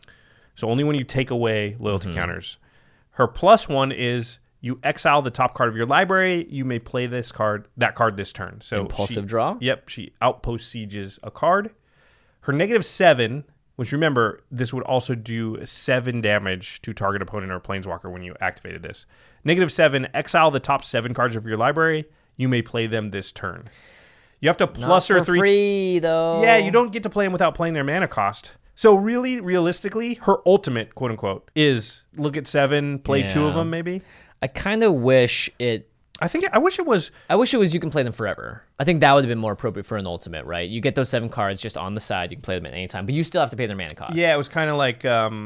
So only when you take away loyalty counters. Her +1 is you exile the top card of your library. You may play that card this turn. So Impulsive draw? Yep, she outpost sieges a card. Her -7, which remember, this would also do 7 damage to target opponent or planeswalker when you activated this. -7, exile the top 7 cards of your library. You may play them this turn. You have to plus Not her for 3. free, though. Yeah, you don't get to play them without playing their mana cost. So really, realistically, her ultimate, quote unquote, is look at 7, play 2 of Yeah. them, maybe. I kind of wish it... I wish it was. you can play them forever. I think that would have been more appropriate for an ultimate, right? You get those 7 cards just on the side. You can play them at any time, but you still have to pay their mana cost. Yeah, it was kind of like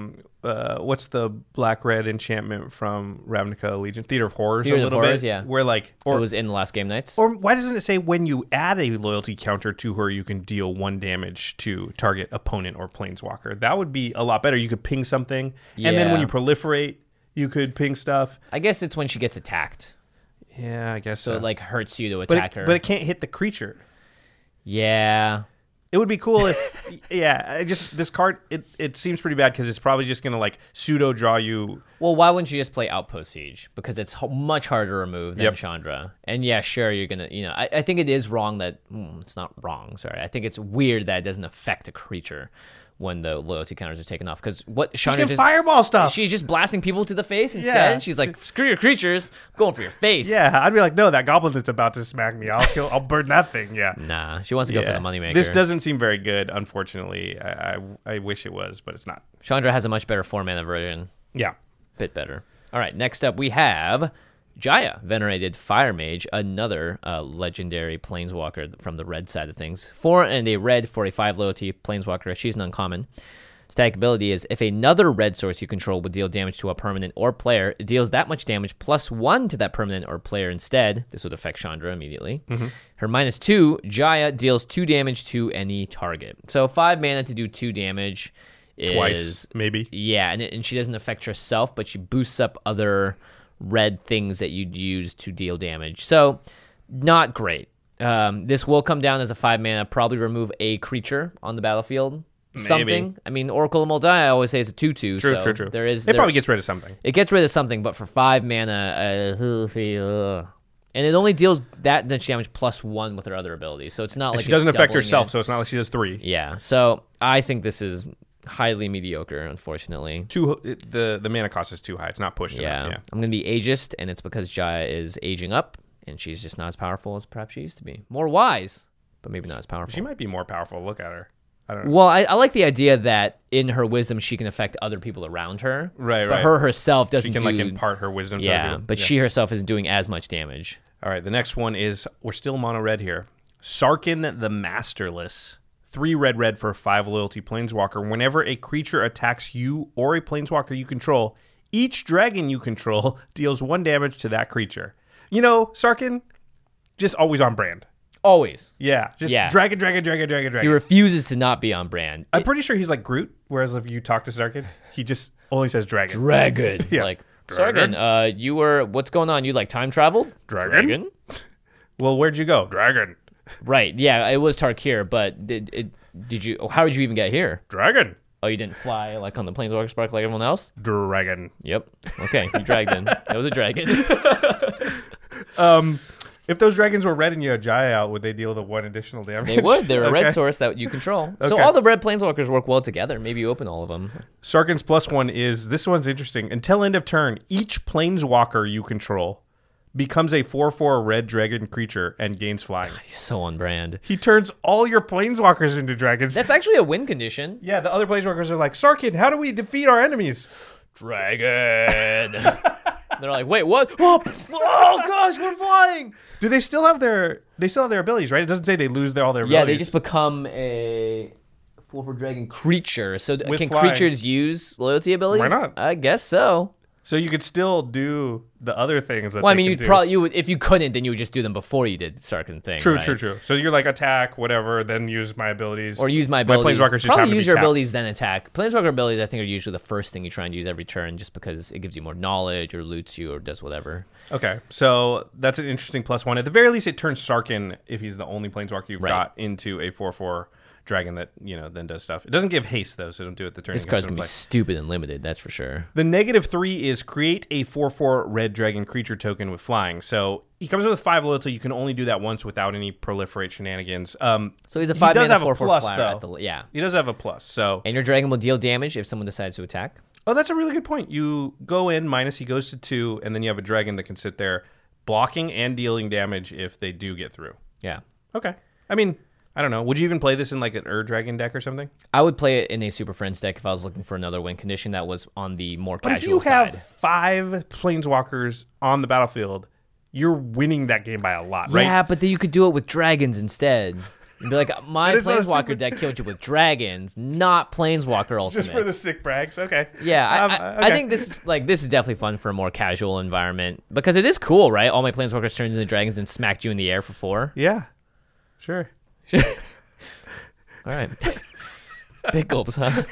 what's the black-red enchantment from Ravnica Legion? Theater of Horrors, Theater a of little Horrors, bit. yeah. Where like, It or was in the last Game Nights. or why doesn't it say when you add a loyalty counter to her, you can deal 1 damage to target opponent or planeswalker? That would be a lot better. You could ping something, and then when Yeah. you proliferate, you could ping stuff. I guess it's when she gets attacked. Yeah, I guess So so. it like hurts you to but attack her. but it can't hit the creature. Yeah. It would be cool if, this card, it seems pretty bad because it's probably just going to like pseudo draw you. Well, why wouldn't you just play Outpost Siege? Because it's much harder to remove than Yep. Chandra. And yeah, sure, you're going to, I think it is wrong that, it's not wrong, sorry. I think it's weird that it doesn't affect a creature when the loyalty counters are taken off. Because what Chandra You can fireball stuff. She's just blasting people to the face instead. Yeah. She's like, screw your creatures, I'm going for your face. Yeah, I'd be like, no, that goblin that's about to smack me. I'll burn that thing. Yeah. Nah, she wants to go for the moneymaker. This doesn't seem very good, unfortunately. I wish it was, but it's not. Chandra has a much better 4-mana version. Yeah. Bit better. All right, next up we have Jaya, Venerated Fire Mage, another legendary planeswalker from the red side of things. 4 and a red for a 5 loyalty planeswalker. She's an uncommon. Static ability is if another red source you control would deal damage to a permanent or player, it deals that much damage +1 to that permanent or player instead. This would affect Chandra immediately. Her -2, Jaya, deals 2 damage to any target. So 5 mana to do 2 damage is... Twice, maybe. Yeah, and she doesn't affect herself, but she boosts up other red things that you'd use to deal damage. So, not great. This will come down as a 5 mana, probably remove a creature on the battlefield. Maybe. Something. I mean, Oracle of Mul Daya, I always say it's a 2/2. True. It probably gets rid of something. It gets rid of something, but for 5 mana, and it only deals that much damage plus 1 with her other abilities. So it's not like she doesn't it's affect doubling herself, it. so it's not like she does 3. Yeah. So I think this is highly mediocre, unfortunately. The mana cost is too high. It's not pushed enough. Yeah. I'm gonna be ageist, and it's because Jaya is aging up, and she's just not as powerful as perhaps she used to be. More wise, but maybe not as powerful. She might be more powerful. Look at her. I don't know. Well, I like the idea that in her wisdom she can affect other people around her. Right. But her herself doesn't. She can like impart her wisdom to other Yeah, people. but she herself isn't doing as much damage. All right, the next one is, we're still mono red here. Sarkhan the Masterless. 3 red for 5 loyalty planeswalker. Whenever a creature attacks you or a planeswalker you control, each dragon you control deals 1 damage to that creature. You know, Sarkhan, just always on brand. Always. Yeah, just dragon. He refuses to not be on brand. I'm pretty sure he's like Groot, whereas if you talk to Sarkhan, he just only says dragon. Dragon. Yeah. Like, Dragon. Sarkhan, what's going on? You like time traveled? Dragon? Well, where'd you go? Dragon. Right. Yeah, it was Tarkir, but did you? How did you even get here? Dragon. Oh, you didn't fly like on the Planeswalker Spark like everyone else? Dragon. Yep. Okay, you dragged in. It was a dragon. If those dragons were red and you had Jaya out, would they deal the 1 additional damage? They would. They're a Okay. red source that you control. So Okay. all the red Planeswalkers work well together. Maybe you open all of them. Sarkhan's +1 is, this one's interesting. Until end of turn, each planeswalker you control becomes a 4/4 red dragon creature and gains flying. He's so on brand. He turns all your planeswalkers into dragons. That's actually a win condition. Yeah, the other planeswalkers are like, Sarkhan, how do we defeat our enemies? Dragon. They're like, wait, what? Oh gosh, we're flying. Do they still have their abilities, right? It doesn't say they lose all their abilities. Yeah, they just become a 4/4 dragon creature. So With can flying. creatures use loyalty abilities? Why not? I guess so. So you could still do the other things that Well, I they mean, can you'd do. probably if you couldn't, then you would just do them before you did the Sarkhan thing. True. right? So you're like attack, whatever, then use my abilities. Or use my abilities. planeswalkers just happen Probably to use be your tapped. abilities, then attack. Planeswalker abilities, I think, are usually the first thing you try and use every turn just because it gives you more knowledge or loots you or does whatever. Okay, so that's an interesting +1. At the very least, it turns Sarkhan, if he's the only planeswalker you've Right. got, into a 4/4 dragon that, then does stuff. It doesn't give haste, though, so don't do it the turn. This it comes card's into going to be play. stupid and limited, that's for sure. The -3 is create a 4/4 red dragon creature token with flying. So he comes with 5 loyalty. You can only do that once without any proliferate shenanigans. So he's a he 5 does mana have a 4/4 plus, flyer though. at the yeah. He does have a plus, so... And your dragon will deal damage if someone decides to attack. Oh, that's a really good point. You go in, minus, he goes to 2, and then you have a dragon that can sit there blocking and dealing damage if they do get through. Yeah. Okay. I mean, I don't know. Would you even play this in like an Dragon deck or something? I would play it in a Super Friends deck if I was looking for another win condition that was on the more But if casual you side. have 5 planeswalkers on the battlefield, you're winning that game by a lot, right? Yeah, but then you could do it with dragons instead. And be like, my But it's not a Planeswalker super- deck killed you with dragons, not Planeswalker Ultimate. Just for the sick brags. Okay. Yeah, I okay. think this is definitely fun for a more casual environment because it is cool, right? All my Planeswalkers turned into dragons and smacked you in the air for 4. Yeah. Sure. All right. Big gulps, huh?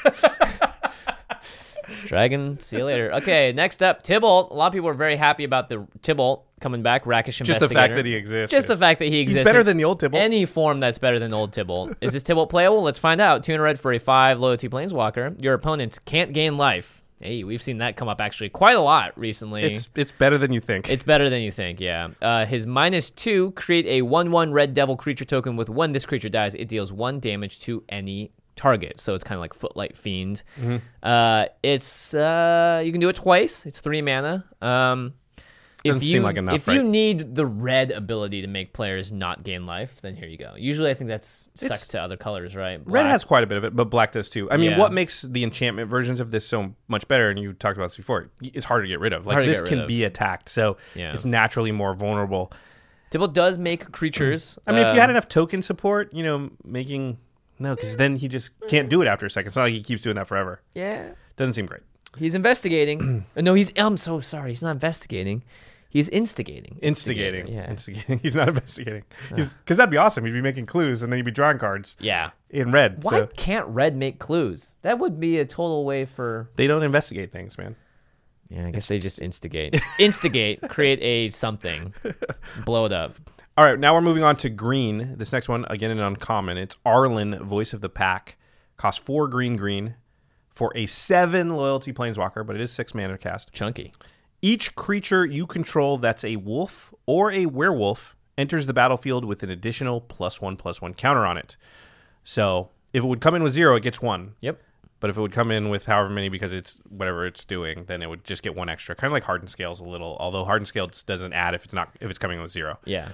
Dragon, see you later. Okay, next up, Tibalt. A lot of people are very happy about the Tibalt coming back, Rakish Just Investigator. the fact that he exists. Just the fact that he exists. He's better than the old Tibalt. Any form that's better than old Tibalt. Is this Tibalt playable? Let's find out. 2 in a red for a 5 loyalty Planeswalker. Your opponents can't gain life. Hey, we've seen that come up actually quite a lot recently. It's better than you think. It's better than you think, yeah. His -2, create a 1/1 red devil creature token with when this creature dies, it deals 1 damage to any target. So it's kind of like Footlight Fiend. It's you can do it twice. It's 3 mana. Doesn't seem like enough, If right? you need the red ability to make players not gain life, then here you go. Usually I think that's stuck It's- to other colors, right? Red Black. has quite a bit of it, but black does too. I mean, Yeah. what makes the enchantment versions of this so much better, and you talked about this before, it's hard to get rid of. Like, Hard to this get rid can of. be attacked, so Yeah. it's naturally more vulnerable. Tibalt does make creatures. I mean, if you had enough token support, making... No, because then he just can't do it after a second. It's not like he keeps doing that forever. Yeah. Doesn't seem great. He's investigating. No, I'm so sorry. He's not investigating. He's instigating. Instigating. Yeah. Instigating. He's not investigating. Because that'd be awesome. He'd be making clues, and then he'd be drawing cards Yeah. in red. Why So can't red make clues? That would be a total way for... they don't investigate things, man. Yeah, I guess they just instigate, create a something, blow it up. All right, now we're moving on to green. This next one, again, an uncommon. It's Arlen, Voice of the Pack. Costs 4 green for a 7 loyalty planeswalker, but it is 6 mana cast. Chunky. Each creature you control that's a wolf or a werewolf enters the battlefield with an additional +1/+1 counter on it. So if it would come in with 0, it gets 1. Yep. But if it would come in with however many because it's whatever it's doing, then it would just get 1 extra. Kind of like Hardened Scales a little, although Hardened Scales doesn't add if it's coming in with 0. Yeah.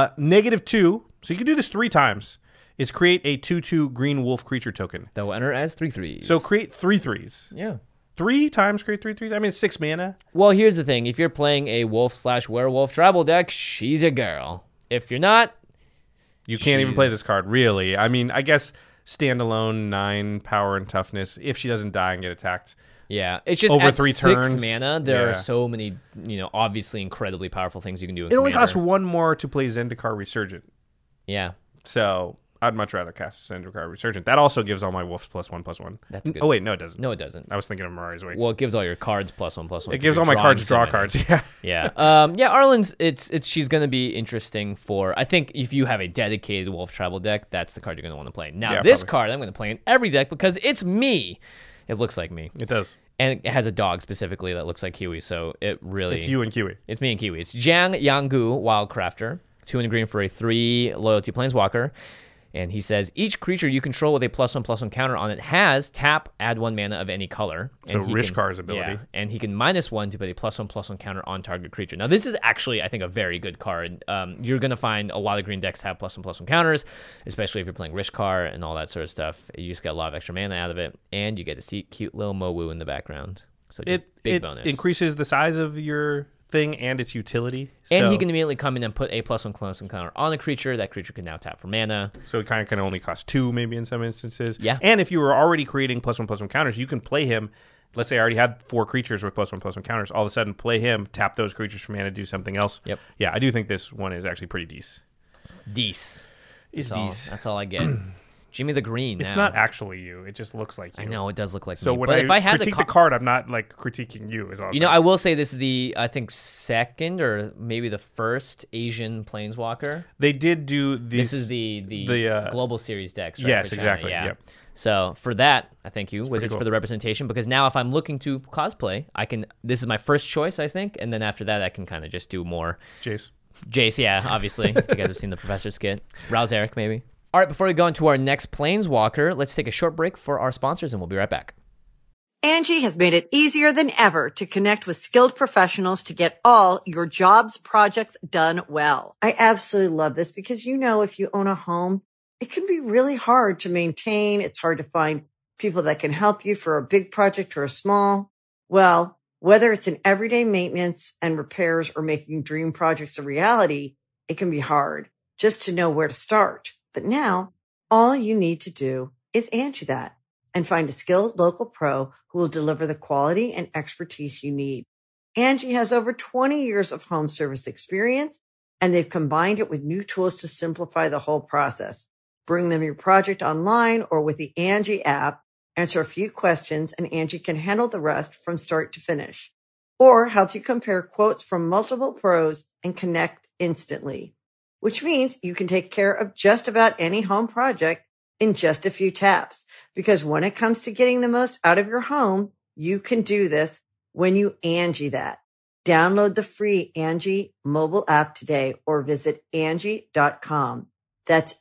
-2, so you can do this 3 times, is create a 2/2 green wolf creature token. That will enter as 3/3s. So create 3/3s. Yeah. 3 times create 3/3s? I mean, it's 6 mana. Well, here's the thing. If you're playing a wolf/werewolf tribal deck, she's a girl. If you're not, You can't even play this card, really. I mean, I guess standalone 9 power and toughness if she doesn't die and get attacked. yeah, it's just Over at 3 6 turns. mana, there are Yeah. so many, obviously incredibly powerful things you can do in It only Commander. costs 1 more to play Zendikar Resurgent. Yeah, So I'd much rather cast Zendikar Resurgent. That also gives all my wolves +1/+1. That's good. Oh, wait, no, it doesn't. no, it doesn't. I was thinking of Mirari's Wake. Well, it gives all your cards +1/+1. It gives all my cards draw cards. Yeah. Yeah. Arlen's she's gonna be interesting for, I think if you have a dedicated wolf tribal deck, that's the card you're gonna want to play. Now Yeah, this probably. card I'm gonna play in every deck because it's me. It looks like me. It does. And it has a dog specifically that looks like Kiwi, so it really It's you and Kiwi. It's me and Kiwi. It's Jiang Yanggu, Wildcrafter, 2 and a green for a 3 loyalty planeswalker. And he says, each creature you control with a +1/+1 counter on it has tap, add 1 mana of any color. So And he Rishkar's ability. Yeah, and he can -1 to put a +1/+1 counter on target creature. Now, this is actually, I think, a very good card. You're going to find a lot of green decks have +1/+1 counters, especially if you're playing Rishkar and all that sort of stuff. You just get a lot of extra mana out of it, and you get to see cute little Mowu in the background. So just big bonus. Increases the size of your thing and its utility. And So- he can immediately come in and put a +1/+1 counter on a creature. That creature can now tap for mana. So it kind of can only cost 2 maybe in some instances. Yeah. And if you were already creating +1/+1 counters, you can play him. Let's say I already had 4 creatures with +1/+1 counters. All of a sudden, play him, tap those creatures for mana, do something else. Yep. Yeah, I do think this one is actually pretty decent. Dece. It's decent. That's all I get. Jimmy the Green. It's now. not actually you. It just looks like you. I know it does look like So me. when But if I had critique the card, I'm not like critiquing you. Is all I'm you know, saying. I will say this is the, I think, second or maybe the first Asian planeswalker. They did do these. This is the Global Series decks. Right, Yes, for China, exactly, Yeah. yep. So for that, I thank you, Wizards, cool. for the representation. Because now, if I'm looking to cosplay, I can. This is my first choice, I think, and then after that, I can kind of just do more. Jace. Jace, yeah, obviously. If you guys have seen the Professor skit. Rouse Eric, maybe. All right, before we go into our next Planeswalker, let's take a short break for our sponsors, and we'll be right back. Angie has made it easier than ever to connect with skilled professionals to get all your jobs projects done well. I absolutely love this because, if you own a home, it can be really hard to maintain. It's hard to find people that can help you for a big project or a small. Well, whether it's in everyday maintenance and repairs or making dream projects a reality, it can be hard just to know where to start. But now all you need to do is Angie that and find a skilled local pro who will deliver the quality and expertise you need. Angie has over 20 years of home service experience, and they've combined it with new tools to simplify the whole process. Bring them your project online or with the Angie app, answer a few questions, and Angie can handle the rest from start to finish. Or help you compare quotes from multiple pros and connect instantly, which means you can take care of just about any home project in just a few taps. Because when it comes to getting the most out of your home, you can do this when you Angie that. Download the free Angie mobile app today or visit Angie.com. That's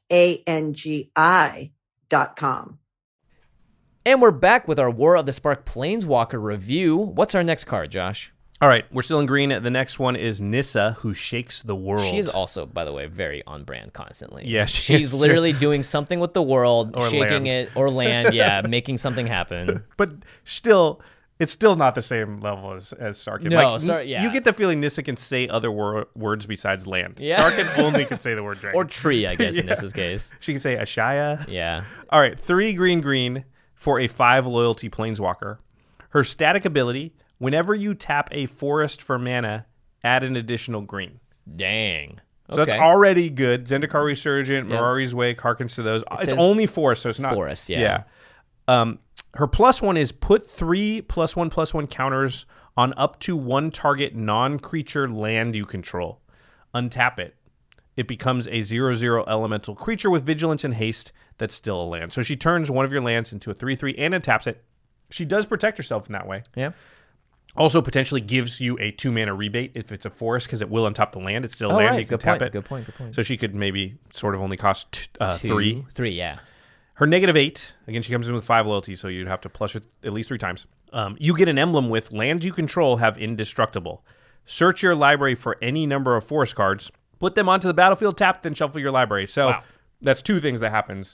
ANGI.com. And we're back with our War of the Spark Planeswalker review. What's our next card, Josh? All right, we're still in green. The next one is Nissa, who shakes the world. She is also, by the way, very on brand constantly. Yeah, she she's is. literally doing something with the world, Or shaking land. it, or land, yeah, making something happen. But still, it's still not the same level as Sarkhan. No, yeah. You get the feeling Nissa can say other words besides land. Yeah. Sarkhan only can say the word dragon. Or tree, I guess, in Yeah. this case. She can say Ashaya. Yeah. All right, 3 green for a 5 loyalty planeswalker. Her static ability, whenever you tap a forest for mana, add an additional green. Dang. So that's already good. Zendikar Resurgent, Yep. Mirari's Wake harkens to those. It's says only forest, so it's not forest, yeah. Yeah. Her +1 is put 3 +1/+1 counters on up to one target non-creature land you control. Untap it. It becomes a 0/0 elemental creature with vigilance and haste that's still a land. So she turns one of your lands into a 3/3 and untaps it. She does protect herself in that way. Yeah. Also potentially gives you a 2-mana rebate if it's a forest, because it will untop the land. It's still a land. Right. You can Good tap point. it. Good point. So she could maybe sort of only cost 3. 3, yeah. Her -8, again, she comes in with 5 loyalty, so you'd have to plus her at least 3 times. You get an emblem with lands you control have indestructible. Search your library for any number of forest cards, put them onto the battlefield, tap, then shuffle your library. So that's 2 things that happens.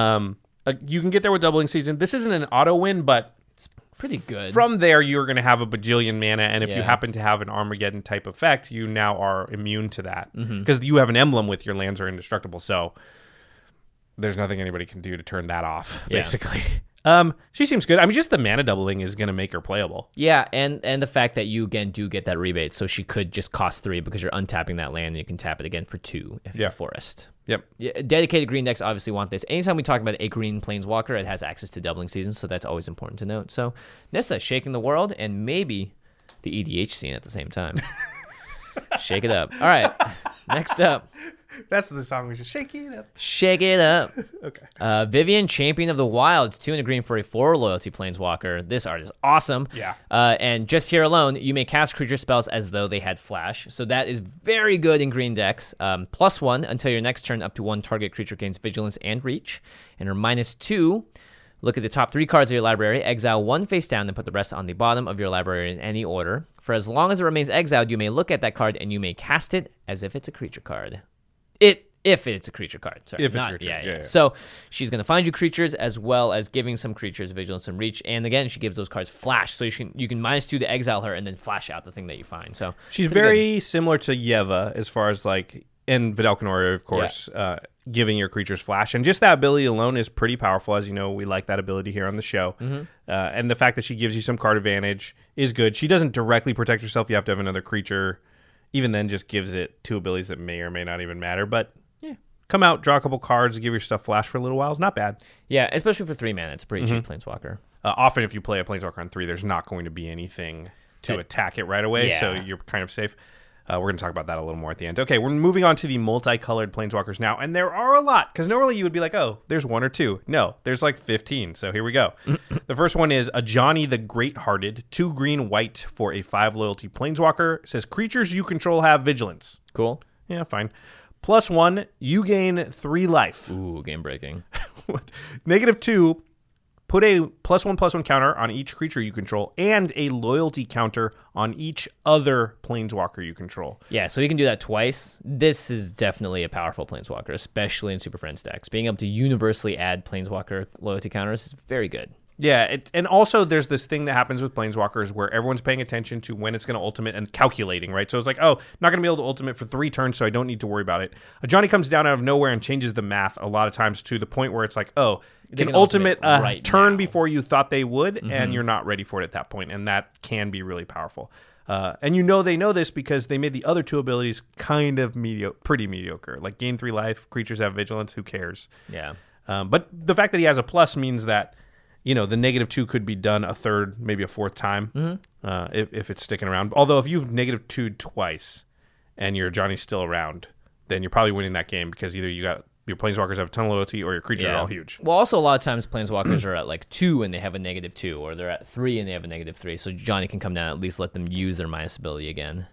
You can get there with Doubling Season. This isn't an auto win, but It's pretty good. from there, you're going to have a bajillion mana, and if you happen to have an Armageddon type effect, you now are immune to that because you have an emblem with your lands are indestructible. So there's nothing anybody can do to turn that off, basically. She seems good. I mean, just the mana doubling is going to make her playable. Yeah, and the fact that you, again, do get that rebate, so she could just cost 3 because you're untapping that land, and you can tap it again for 2 if it's a forest. Yep. Yeah, dedicated green decks obviously want this. Anytime we talk about a green planeswalker, it has access to Doubling Season, so that's always important to note. So Nissa shaking the world, and maybe the EDH scene at the same time. Shake it up. All right, next up. That's the song we should shake it up. Shake it up. Okay. Vivian, Champion of the Wilds, 2 and a green for a 4 loyalty planeswalker. This art is awesome. Yeah. And just here alone, you may cast creature spells as though they had flash. So that is very good in green decks. +1 until your next turn, up to 1 target creature gains vigilance and reach. And her -2, look at the top 3 cards of your library, exile 1 face down, and put the rest on the bottom of your library in any order. For as long as it remains exiled, you may look at that card and you may cast it as if it's a creature card. If it's a creature card. Sorry, if it's a creature. Yeah. So she's going to find you creatures as well as giving some creatures vigilance and reach. And again, she gives those cards flash. So you can -2 to exile her and then flash out the thing that you find. So she's very similar to Yeva as far as like, and Vidal Canoria, of course, giving your creatures flash. And just that ability alone is pretty powerful. As you know, we like that ability here on the show. And the fact that she gives you some card advantage is good. She doesn't directly protect herself. You have to have another creature. Even then, just gives it 2 abilities that may or may not even matter. But come out, draw a couple cards, give your stuff flash for a little while. It's not bad. Yeah, especially for 3 mana. It's a pretty cheap planeswalker. Often if you play a planeswalker on 3, there's not going to be anything to attack it right away, so you're kind of safe. We're going to talk about that a little more at the end. Okay, we're moving on to the multicolored planeswalkers now, and there are a lot, because normally you would be like, oh, there's 1 or 2. No, there's like 15, so here we go. The first one is Ajani the Great-Hearted, 2 green white for a 5 loyalty planeswalker. It says creatures you control have vigilance. Cool. Yeah, fine. +1, you gain 3 life. Ooh, game breaking. -2, put a +1/+1 counter on each creature you control and a loyalty counter on each other planeswalker you control. Yeah, so you can do that twice. This is definitely a powerful planeswalker, especially in Super Friends decks. Being able to universally add planeswalker loyalty counters is very good. Yeah, and also there's this thing that happens with planeswalkers where everyone's paying attention to when it's going to ultimate and calculating, right? So it's like, oh, not going to be able to ultimate for 3 turns, so I don't need to worry about it. Ajani comes down out of nowhere and changes the math a lot of times to the point where it's like, oh, they can ultimate a right turn now before you thought they would, and you're not ready for it at that point, and that can be really powerful. And you know they know this because they made the other 2 abilities kind of pretty mediocre. Like gain 3 life, creatures have vigilance, who cares? Yeah. But the fact that he has a plus means that, you know, the -2 could be done a 3rd, maybe a 4th time if it's sticking around. Although if you've -2'd twice and your Johnny's still around, then you're probably winning that game because either you got your planeswalkers have a ton of loyalty or your creatures are all huge. Well, also a lot of times planeswalkers are at like 2 and they have a -2, or they're at 3 and they have a -3. So Johnny can come down and at least let them use their minus ability again.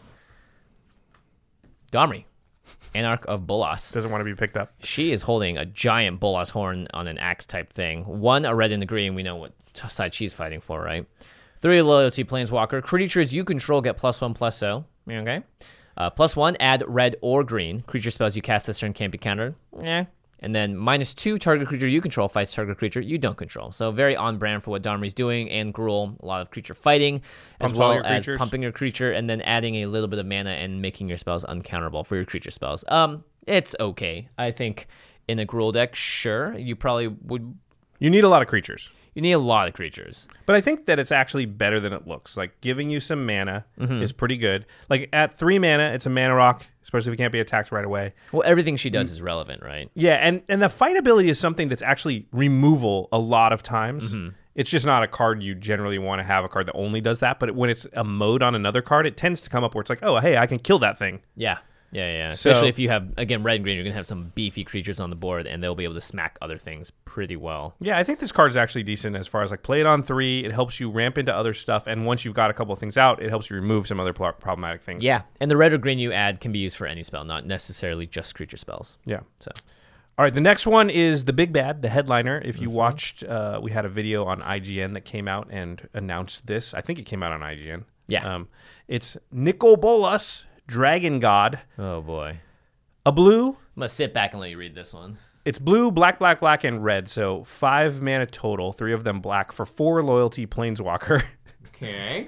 Domri, Anarch of Bolas. Doesn't want to be picked up. She is holding a giant Bolas horn on an axe type thing. 1, a red and a green. We know what side she's fighting for, right? 3 loyalty planeswalker. Creatures you control get +1/+0. Okay. +1, add red or green. Creature spells you cast this turn can't be countered. And then -2, target creature you control fights target creature you don't control. So very on brand for what Domri's doing. And Gruul, a lot of creature fighting, as Pumps all well your as creatures. pumping your creature and then adding a little bit of mana and making your spells uncounterable for your creature spells. It's okay. I think in a Gruul deck, sure, you probably would. You need a lot of creatures. You need a lot of creatures. But I think that it's actually better than it looks. Like, giving you some mana is pretty good. Like, at 3 mana, it's a mana rock, especially if it can't be attacked right away. Well, everything she does is relevant, right? Yeah, and the fight ability is something that's actually removal a lot of times. It's just not a card you generally want to have, a card that only does that. But when it's a mode on another card, it tends to come up where it's like, oh, hey, I can kill that thing. Yeah. Especially if you have, again, red and green, you're going to have some beefy creatures on the board, and they'll be able to smack other things pretty well. Yeah, I think this card is actually decent as far as like play it on 3. It helps you ramp into other stuff, and once you've got a couple of things out, it helps you remove some other problematic things. Yeah, and the red or green you add can be used for any spell, not necessarily just creature spells. Yeah. So, all right, the next one is the Big Bad, the headliner. If you watched, we had a video on IGN that came out and announced this. I think it came out on IGN. Yeah. It's Nicol Bolas, Dragon God. Oh, boy. A blue. I'm going to sit back and let you read this one. It's blue, black, black, black, and red. So 5 mana total, 3 of them black for 4 loyalty planeswalker. Okay.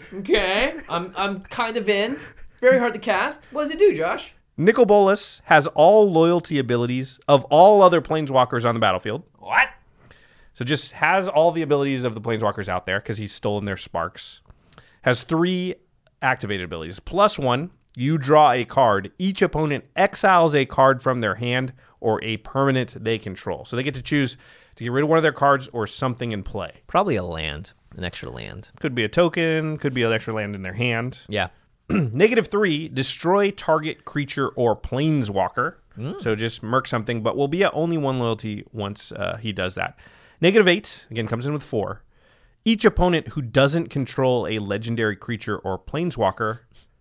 I'm kind of in. Very hard to cast. What does it do, Josh? Nicol Bolas has all loyalty abilities of all other planeswalkers on the battlefield. What? So just has all the abilities of the planeswalkers out there because he's stolen their sparks. Has 3 activated abilities. +1, you draw a card. Each opponent exiles a card from their hand or a permanent they control. So they get to choose to get rid of one of their cards or something in play. Probably a land. An extra land. Could be a token, could be an extra land in their hand. Yeah. -3, destroy target creature or planeswalker. So just murk something, but will be at only 1 loyalty once he does that. -8, again, comes in with 4. Each opponent who doesn't control a legendary creature or planeswalker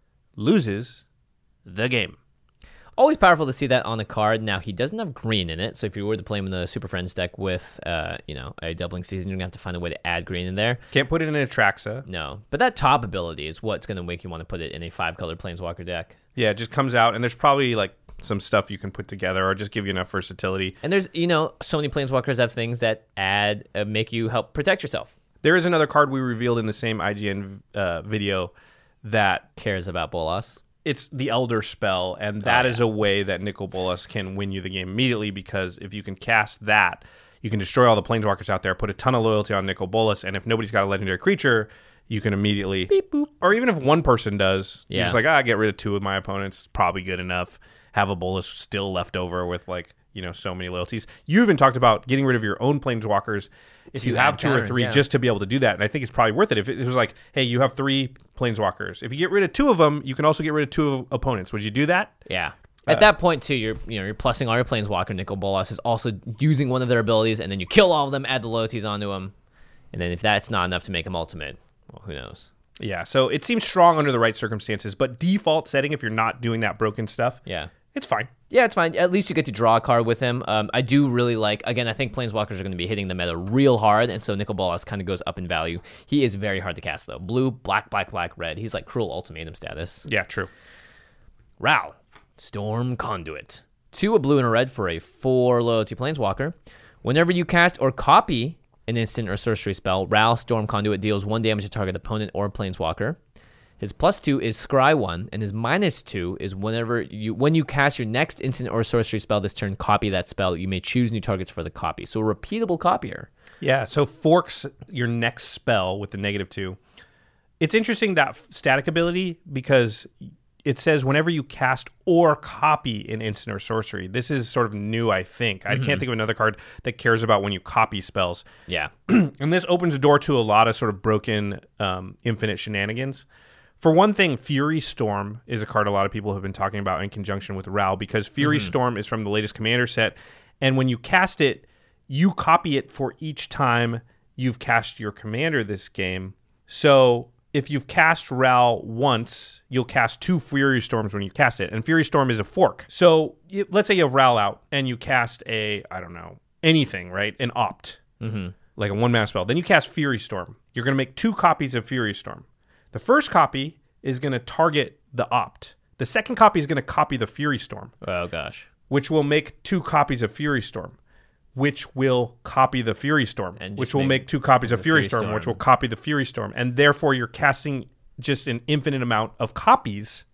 loses the game. Always powerful to see that on a card. Now, he doesn't have green in it, so if you were to play him in the Super Friends deck with, a doubling season, you're going to have to find a way to add green in there. Can't put it in a Atraxa. No, but that top ability is what's going to make you want to put it in a 5-color Planeswalker deck. Yeah, it just comes out, and there's probably like some stuff you can put together or just give you enough versatility. And there's, so many Planeswalkers have things that make you help protect yourself. There is another card we revealed in the same IGN video that cares about Bolas. It's the Elder Spell, and that is a way that Nicol Bolas can win you the game immediately, because if you can cast that, you can destroy all the planeswalkers out there, put a ton of loyalty on Nicol Bolas, and if nobody's got a legendary creature, you can immediately... Beep, boop. Or even if one person does, you're just like, get rid of 2 of my opponents, probably good enough. Have a Bolas still left over with, so many loyalties. You even talked about getting rid of your own planeswalkers if you have 2 or 3 just to be able to do that. And I think it's probably worth it. If it was like, hey, you have 3 planeswalkers. If you get rid of 2 of them, you can also get rid of 2 opponents. Would you do that? Yeah. At that point, too, you're plussing all your planeswalker. Nicol Bolas is also using one of their abilities, and then you kill all of them, add the loyalties onto them. And then if that's not enough to make them ultimate, well, who knows? Yeah, so it seems strong under the right circumstances, but default setting, if you're not doing that broken stuff, it's fine. Yeah, it's fine. At least you get to draw a card with him. I do really like, again, I think Planeswalkers are going to be hitting the meta real hard, and so Nicol Bolas kind of goes up in value. He is very hard to cast, though. Blue, black, black, black, red. He's like Cruel Ultimatum status. Yeah, true. Ral, Storm Conduit. 2 a blue and a red for a 4 loyalty Planeswalker. Whenever you cast or copy an instant or sorcery spell, Ral, Storm Conduit deals 1 damage to target opponent or Planeswalker. His +2 is Scry 1, and his -2 is when you cast your next instant or sorcery spell this turn, copy that spell. You may choose new targets for the copy. So a repeatable copier. Yeah, so forks your next spell with the -2. It's interesting, that static ability, because it says whenever you cast or copy an instant or sorcery. This is sort of new, I think. I can't think of another card that cares about when you copy spells. Yeah. And this opens the door to a lot of sort of broken infinite shenanigans. For one thing, Fury Storm is a card a lot of people have been talking about in conjunction with Ral, because Fury Storm is from the latest Commander set, and when you cast it, you copy it for each time you've cast your commander this game. So if you've cast Ral once, you'll cast 2 Fury Storms when you cast it, and Fury Storm is a fork. So let's say you have Ral out, and you cast anything, right? An Opt, like a 1-mana spell. Then you cast Fury Storm. You're going to make 2 copies of Fury Storm. The first copy is going to target the Opt. The second copy is going to copy the Fury Storm. Oh, gosh. Which will make 2 copies of Fury Storm, which will copy the Fury Storm, which will make 2 copies of Fury Storm, which will copy the Fury Storm. And therefore, you're casting just an infinite amount of copies,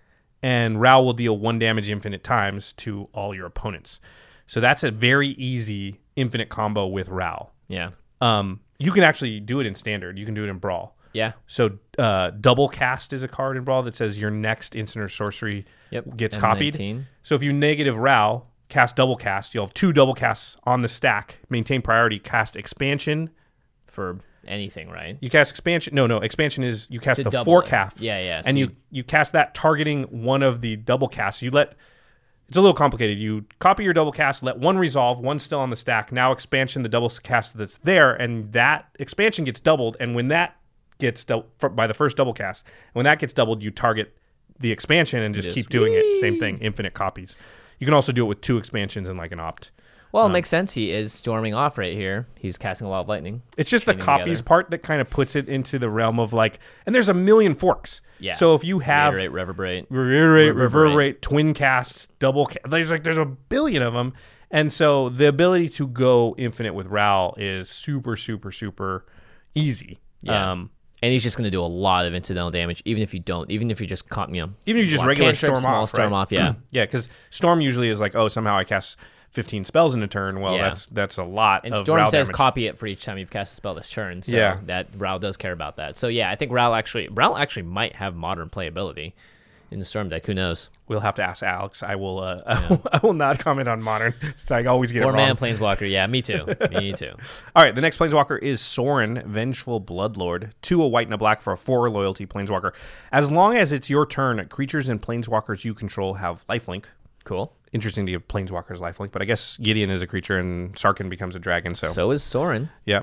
and Ral will deal 1 damage infinite times to all your opponents. So that's a very easy infinite combo with Ral. Yeah. You can actually do it in Standard. You can do it in Brawl. Yeah. So Double Cast is a card in Brawl that says your next instant or sorcery gets copied. M19. So if you negative Ral, cast Double Cast, you'll have 2 double casts on the stack, maintain priority, cast Expansion for anything, right? You cast expansion. No. Expansion is you cast To the double it. forecast. Yeah. And So you cast that targeting one of the double casts. It's a little complicated. You copy your double cast, let one resolve, one still on the stack. Now expansion the double cast that's there, and that expansion gets doubled. And when that gets by the first double cast, when that gets doubled, you target the expansion and just keep doing it. Same thing, infinite copies. You can also do it with 2 expansions and like an opt. Well, it makes sense. He is storming off right here. He's casting a lot of lightning. It's just the chaining copies together. part that kind of puts it into the realm of like, and there's a million forks. Yeah. So if you have Reverberate. reverberate, twin cast, double cast, there's a billion of them. And so the ability to go infinite with Ral is super, super, super easy. Yeah. And he's just going to do a lot of incidental damage, even if you just even if you just regular cantrip, storm off, storm right? off, yeah. Yeah, because storm usually is like, oh, somehow I cast 15 spells in a turn. Well, Yeah. that's a lot And of Storm Ral says damage. copy it for each time you've cast a spell this turn. So Yeah. that Ral does care about that. So yeah, I think Ral actually might have modern playability in the Storm deck. Who knows? We'll have to ask Alex. I will I will not comment on modern since I always get it wrong. 4-man Planeswalker. Yeah, me too. Me too. All right, the next Planeswalker is Sorin, Vengeful Bloodlord. 2 a white and a black for a 4 loyalty Planeswalker. As long as it's your turn, creatures and Planeswalkers you control have lifelink. Cool. Interesting to give Planeswalkers lifelink, but I guess Gideon is a creature and Sarkhan becomes a dragon, So is Sorin. yeah.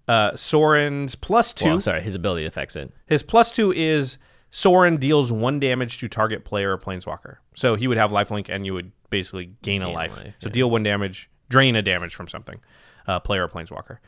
Sorin's +2. Well, sorry, his ability affects it. His +2 is Sorin deals 1 damage to target player or Planeswalker. So he would have lifelink and you would basically gain a life. So deal 1 damage, drain a damage from something, player or Planeswalker.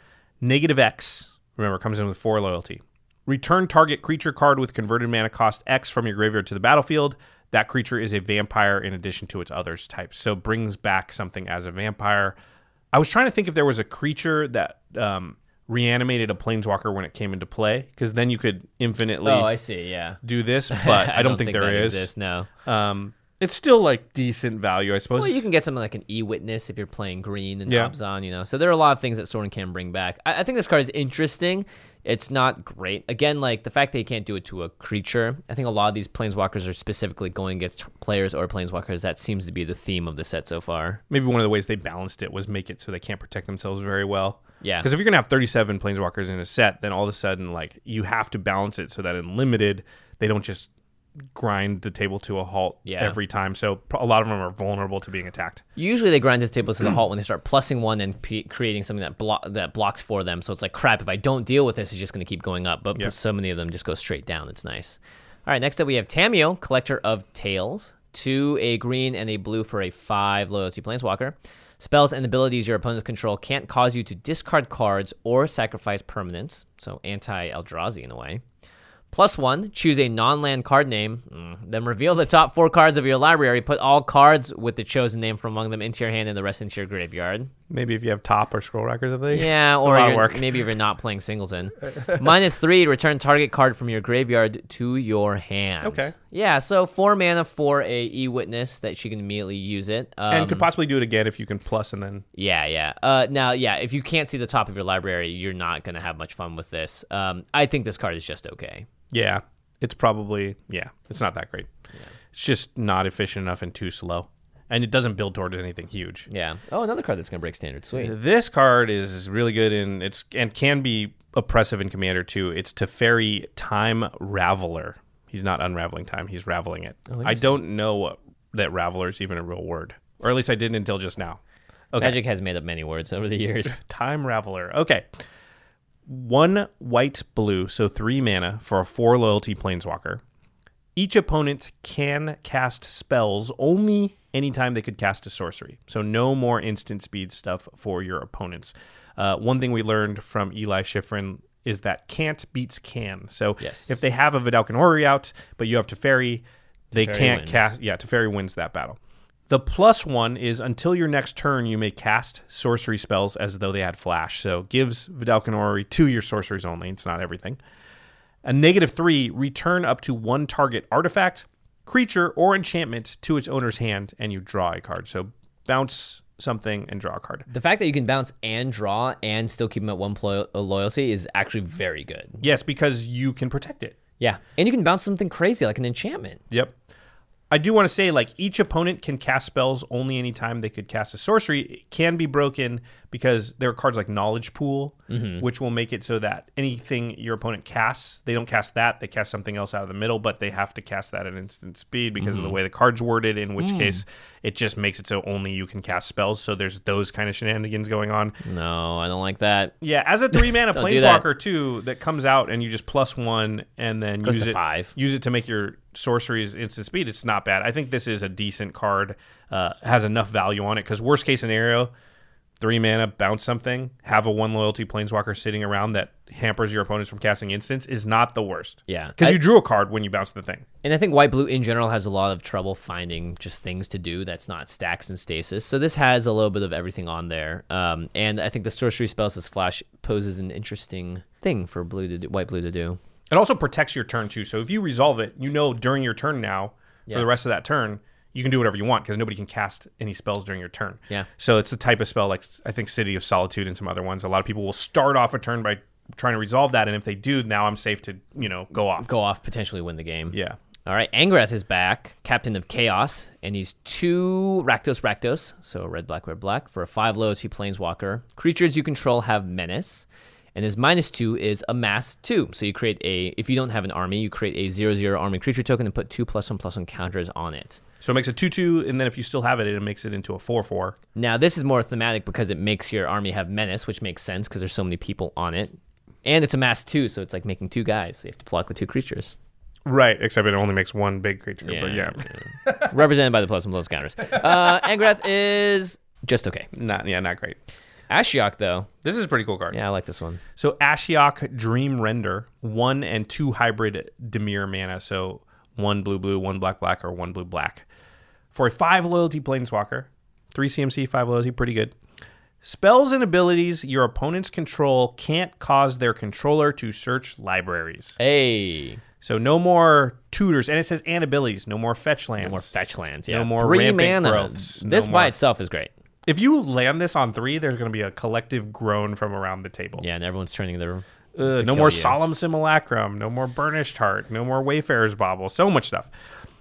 -X, remember, comes in with 4 loyalty. Return target creature card with converted mana cost X from your graveyard to the battlefield. That creature is a vampire in addition to its others types. So brings back something as a vampire. I was trying to think if there was a creature that reanimated a Planeswalker when it came into play, because then you could infinitely Oh, I see. Yeah. do this, but I don't think there that is. exists, no. It's still like decent value, I suppose. Well, you can get something like an E-Witness if you're playing green and Yeah. Abzan, So there are a lot of things that Sorin can bring back. I think this card is interesting. It's not great. Again, like the fact that you can't do it to a creature. I think a lot of these Planeswalkers are specifically going against players or Planeswalkers. That seems to be the theme of the set so far. Maybe one of the ways they balanced it was make it so they can't protect themselves very well. Yeah. Because if you're going to have 37 Planeswalkers in a set, then all of a sudden, like, you have to balance it so that in limited, they don't just grind the table to a halt every time. So a lot of them are vulnerable to being attacked. Usually they grind the table to the halt when they start plussing 1 and creating something that blocks for them. So it's like, crap, if I don't deal with this, it's just going to keep going up. But so many of them just go straight down. It's nice. All right, next up we have Tamiyo, Collector of Tales. 2 a green and a blue for a 5 loyalty Planeswalker. Spells and abilities your opponents control can't cause you to discard cards or sacrifice permanents. So anti-Eldrazi in a way. +1, choose a non-land card name, then reveal the top 4 cards of your library. Put all cards with the chosen name from among them into your hand and the rest into your graveyard. Maybe if you have top or scroll rackers of these. Yeah, it's or a lot of work. maybe if you're not playing Singleton. -3, return target card from your graveyard to your hand. Okay. Yeah, so 4 mana for a E-Witness that she can immediately use it. And could possibly do it again if you can plus and then... Yeah. Now, if you can't see the top of your library, you're not going to have much fun with this. I think this card is just okay. Yeah, it's probably... Yeah, it's not that great. Yeah. It's just not efficient enough and too slow. And it doesn't build towards anything huge. Yeah. Oh, another card that's going to break standard. Sweet. This card is really good and can be oppressive in Commander too. It's Teferi Time Raveler. He's not unraveling time. He's raveling it. Oh, I don't know that Raveler is even a real word. Or at least I didn't until just now. Okay. Magic has made up many words over the years. Time Raveler. Okay. 1 white blue, so 3 mana for a 4 loyalty Planeswalker. Each opponent can cast spells only anytime they could cast a sorcery. So no more instant speed stuff for your opponents. One thing we learned from Eli Schifrin is that can't beats can. So if they have a Vidalcan Orrery out, but you have Teferi, they can't cast... Yeah, Teferi wins that battle. The +1 is until your next turn, you may cast sorcery spells as though they had flash. So gives Vidalcan Orrery to your sorceries only. It's not everything. A -3, return up to 1 target artifact, creature, or enchantment to its owner's hand, and you draw a card. So bounce something and draw a card. The fact that you can bounce and draw and still keep them at 1 loyalty is actually very good. Yes, because you can protect it. Yeah, and you can bounce something crazy like an enchantment. Yep. I do want to say, like, each opponent can cast spells only anytime they could cast a sorcery. It can be broken because there are cards like Knowledge Pool, which will make it so that anything your opponent casts, they don't cast that, they cast something else out of the middle, but they have to cast that at instant speed because of the way the card's worded, in which case it just makes it so only you can cast spells. So there's those kind of shenanigans going on. No, I don't like that. Yeah, as a 3-mana Don't do Planeswalker too, that comes out and you just +1 and then Goes use to it 5. Use it to make your sorceries instant speed. It's not bad. I think this is a decent card. Has enough value on it because worst case scenario, 3 mana, bounce something, have a 1 loyalty Planeswalker sitting around that hampers your opponents from casting instants is not the worst. Yeah. Because you drew a card when you bounce the thing. And I think white-blue in general has a lot of trouble finding just things to do that's not stacks and stasis. So this has a little bit of everything on there. And I think the sorcery spells as flash poses an interesting thing for white-blue to do. It also protects your turn too. So if you resolve it, during your turn now, for the rest of that turn, you can do whatever you want because nobody can cast any spells during your turn. Yeah. So it's the type of spell like I think City of Solitude and some other ones. A lot of people will start off a turn by trying to resolve that, and if they do, now I'm safe to go off. Go off, potentially win the game. Yeah. All right, Angrath is back, Captain of Chaos, and he's 2 Rakdos, so red, black, for a 5 loyalty Planeswalker. Creatures you control have Menace, and his -2 is Amass 2. So you create if you don't have an army, you create a 0/0 army creature token and put 2 +1/+1 counters on it. So it makes a 2/2, and then if you still have it, it makes it into a 4/4. Now, this is more thematic because it makes your army have Menace, which makes sense because there's so many people on it. And it's Amass 2, so it's like making 2 guys. So you have to block with 2 creatures. Right, except it only makes 1 big creature. But yeah. Represented by the +1/+1 counters. Angrath is just okay. Not great. Ashiok, though. This is a pretty cool card. Yeah, I like this one. So Ashiok Dream Render, 1 and 2 hybrid Dimir mana. So 1 blue, 1 black, or 1 blue-black. For a 5 loyalty Planeswalker, 3 CMC, 5 loyalty, pretty good. Spells and abilities your opponents control can't cause their controller to search libraries. Hey. So no more tutors, and it says and abilities. No more fetch lands. No more fetch lands, yeah. No more 3 rampant mana. growths. This No by more. itself is great. If you land this on 3, there's going to be a collective groan from around the table. Yeah, and everyone's turning their... No kill more you. Solemn Simulacrum. No more Burnished Heart. No more Wayfarer's Bauble. So much stuff.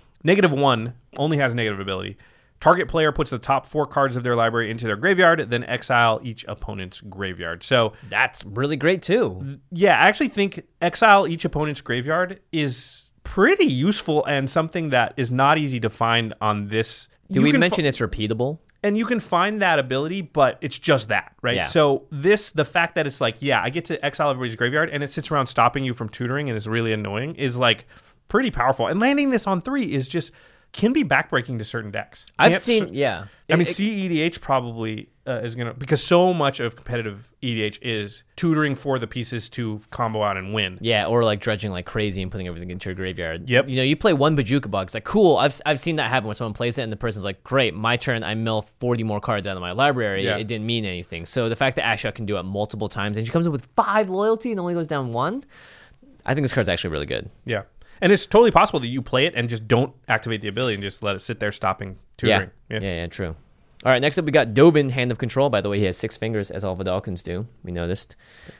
-1 only has negative ability. Target player puts the top 4 cards of their library into their graveyard, then exile each opponent's graveyard. So That's really great, too. yeah, I actually think exile each opponent's graveyard is pretty useful and something that is not easy to find on this. Did we mention it's repeatable? And you can find that ability, but it's just that, right? Yeah. So the fact that it's like, yeah, I get to exile everybody's graveyard and it sits around stopping you from tutoring and is really annoying is like pretty powerful. And landing this on 3 is just can be backbreaking to certain decks. I've seen, yeah. I mean, CEDH probably is going to, because so much of competitive EDH is tutoring for the pieces to combo out and win. Yeah, or like dredging like crazy and putting everything into your graveyard. Yep. You play one Bojuka Bug. It's like, cool. I've seen that happen when someone plays it and the person's like, great, my turn. I mill 40 more cards out of my library. Yeah. It didn't mean anything. So the fact that Asha can do it multiple times and she comes in with 5 loyalty and only goes down 1, I think this card's actually really good. Yeah. And it's totally possible that you play it and just don't activate the ability and just let it sit there stopping tutoring. Yeah, true. All right, next up we got Dovin, Hand of Control. By the way, he has 6 fingers, as all Vidalkins do. We noticed.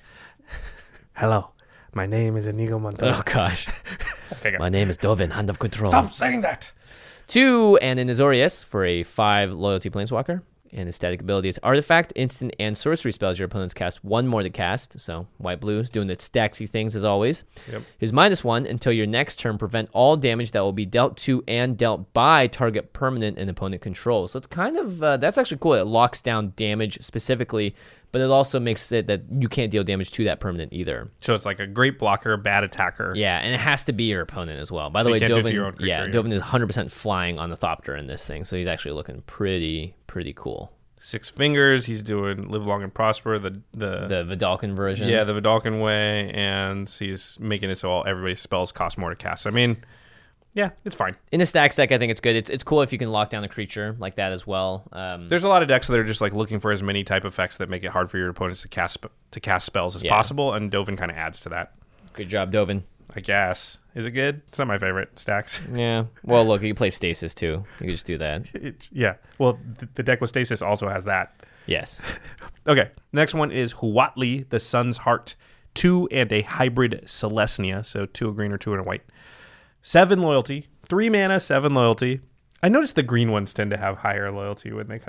Hello, my name is Inigo Montoya. Oh, gosh. Okay, go. My name is Dovin, Hand of Control. Stop saying that. 2, and an Azorius for a 5 loyalty planeswalker. And his static ability is artifact, instant, and sorcery spells your opponents cast 1 more to cast. So white blues doing the stacksy things as always. Yep. His -1 until your next turn prevent all damage that will be dealt to and dealt by target permanent and opponent control. So it's kind of that's actually cool. It locks down damage specifically, but it also makes it that you can't deal damage to that permanent either. So it's like a great blocker, bad attacker. Yeah, and it has to be your opponent as well. By So the you way, can't do it to Dovin, your own creature, yeah. Dovin is 100% flying on the Thopter in this thing, so he's actually looking pretty cool. 6 fingers. He's doing Live Long and Prosper. The Vidalkin version. Yeah, the Vidalkin way, and he's making it so everybody's spells cost more to cast. I mean, yeah, it's fine. In a stack deck, I think it's good. It's cool if you can lock down a creature like that as well. There's a lot of decks that are just like looking for as many type effects that make it hard for your opponents to cast spells as possible, and Dovin kind of adds to that. Good job, Dovin. I guess. Is it good? It's not my favorite stacks. Yeah. Well, look, you play Stasis too. You can just do that. Yeah. Well, the deck with Stasis also has that. Yes. Okay. Next one is Huatli, the Sun's Heart. 2 and a hybrid Celestia. So 2 a green or 2 and a white. 7 loyalty. 3 mana, 7 loyalty. I noticed the green ones tend to have higher loyalty when they come in.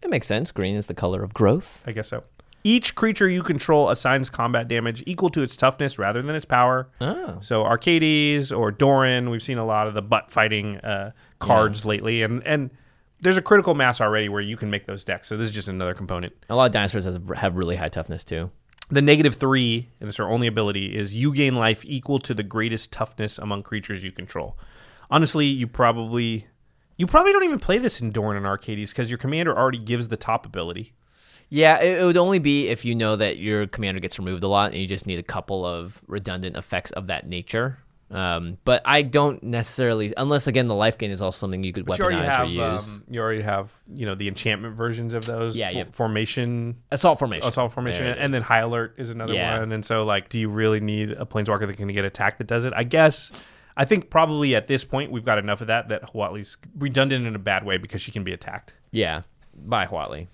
It makes sense. Green is the color of growth. I guess so. Each creature you control assigns combat damage equal to its toughness rather than its power. Oh. So Arcades or Doran, we've seen a lot of the butt fighting cards lately, and there's a critical mass already where you can make those decks. So this is just another component. A lot of dinosaurs have really high toughness too. The -3, and it's her only ability, is you gain life equal to the greatest toughness among creatures you control. Honestly, you probably don't even play this in Doran and Arcades because your commander already gives the top ability. Yeah, it would only be if you know that your commander gets removed a lot and you just need a couple of redundant effects of that nature. But I don't necessarily, unless again the life gain is also something you could weaponize or use. You already have, the enchantment versions of those. Yeah, Formation, Assault Formation, and then High Alert is another one. And so, do you really need a Planeswalker that can get attacked that does it? I think probably at this point we've got enough of that Huatli's redundant in a bad way because she can be attacked. Yeah, bye Huatli.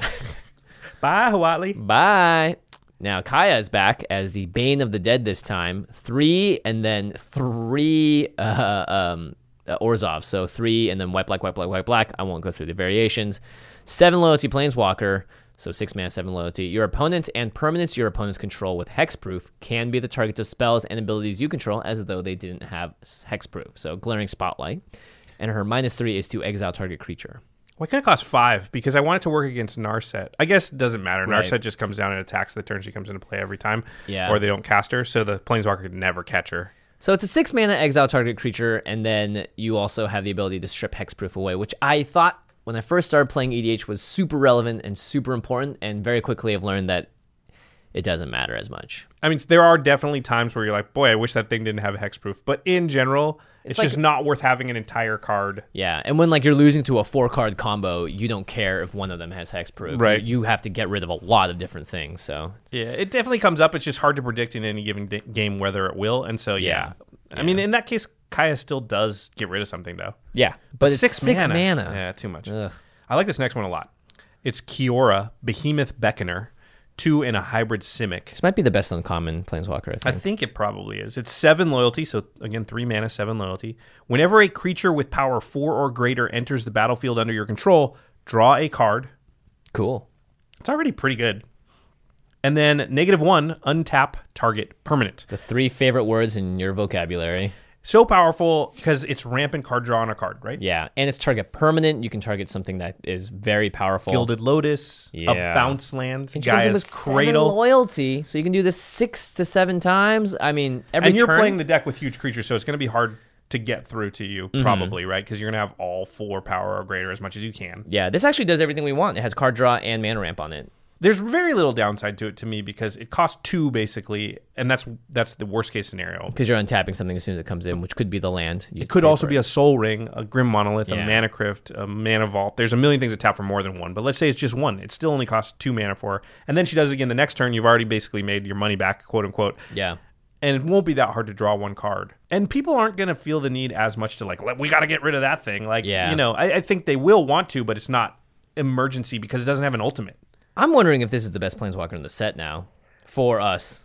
Bye Huatli. Bye. Now, Kaya is back as the Bane of the Dead this time. 3 and then 3 Orzhov. So 3 and then white, black, white, black, white, black. I won't go through the variations. 7 loyalty Planeswalker. So 6 mana, 7 loyalty. Your opponent and permanents your opponents control with hexproof can be the targets of spells and abilities you control as though they didn't have hexproof. So Glaring Spotlight. And her -3 is to exile target creature. Why can't it cost 5? Because I want it to work against Narset. I guess it doesn't matter. Right. Narset just comes down and attacks the turn she comes into play every time. Yeah. Or they don't cast her, so the Planeswalker could never catch her. So it's a 6 mana exile target creature, and then you also have the ability to strip hexproof away, which I thought when I first started playing EDH was super relevant and super important, and very quickly I've learned that it doesn't matter as much. I mean, there are definitely times where you're like, boy, I wish that thing didn't have hexproof. But in general, it's just not worth having an entire card. Yeah, and when you're losing to a 4-card combo, you don't care if one of them has hexproof. Right. You have to get rid of a lot of different things. So yeah, it definitely comes up. It's just hard to predict in any given game whether it will. And so yeah. I mean, in that case, Kaya still does get rid of something though. Yeah, but it's 6 6 mana. Yeah, too much. Ugh. I like this next one a lot. It's Kiora, Behemoth Beckoner, 2 and a hybrid Simic. This might be the best uncommon Planeswalker, I I think. think it probably is. It's 7 loyalty, so again, 3 mana, 7 loyalty. Whenever a creature with power 4 or greater enters the battlefield under your control, draw a card. Cool. It's already pretty good. And then -1, untap target permanent. The 3 favorite words in your vocabulary. So powerful because it's rampant card draw on a card, right? Yeah, and it's target permanent. You can target something that is very powerful. Gilded Lotus, Yeah. a bounce land, And she comes in with Gaia's 7 Cradle. loyalty, so you can do this 6 to 7 times. I mean, every And you're turn. playing the deck with huge creatures, so it's going to be hard to get through to you, probably, right? Because you're going to have all 4 power or greater as much as you can. Yeah, this actually does everything we want. It has card draw and mana ramp on it. There's very little downside to it to me because it costs 2 basically, and that's the worst case scenario. Because you're untapping something as soon as it comes in, which could be the land. It could also be a Soul Ring, a Grim Monolith, Yeah. a Mana Crypt, a Mana Vault. There's a million things that tap for more than 1, but let's say it's just 1. It still only costs 2 mana for her. And then she does it again the next turn. You've already basically made your money back, quote unquote. Yeah. And it won't be that hard to draw 1 card. And people aren't going to feel the need as much to we got to get rid of that thing. Yeah. I think they will want to, but it's not emergency because it doesn't have an ultimate. I'm wondering if this is the best Planeswalker in the set now for us.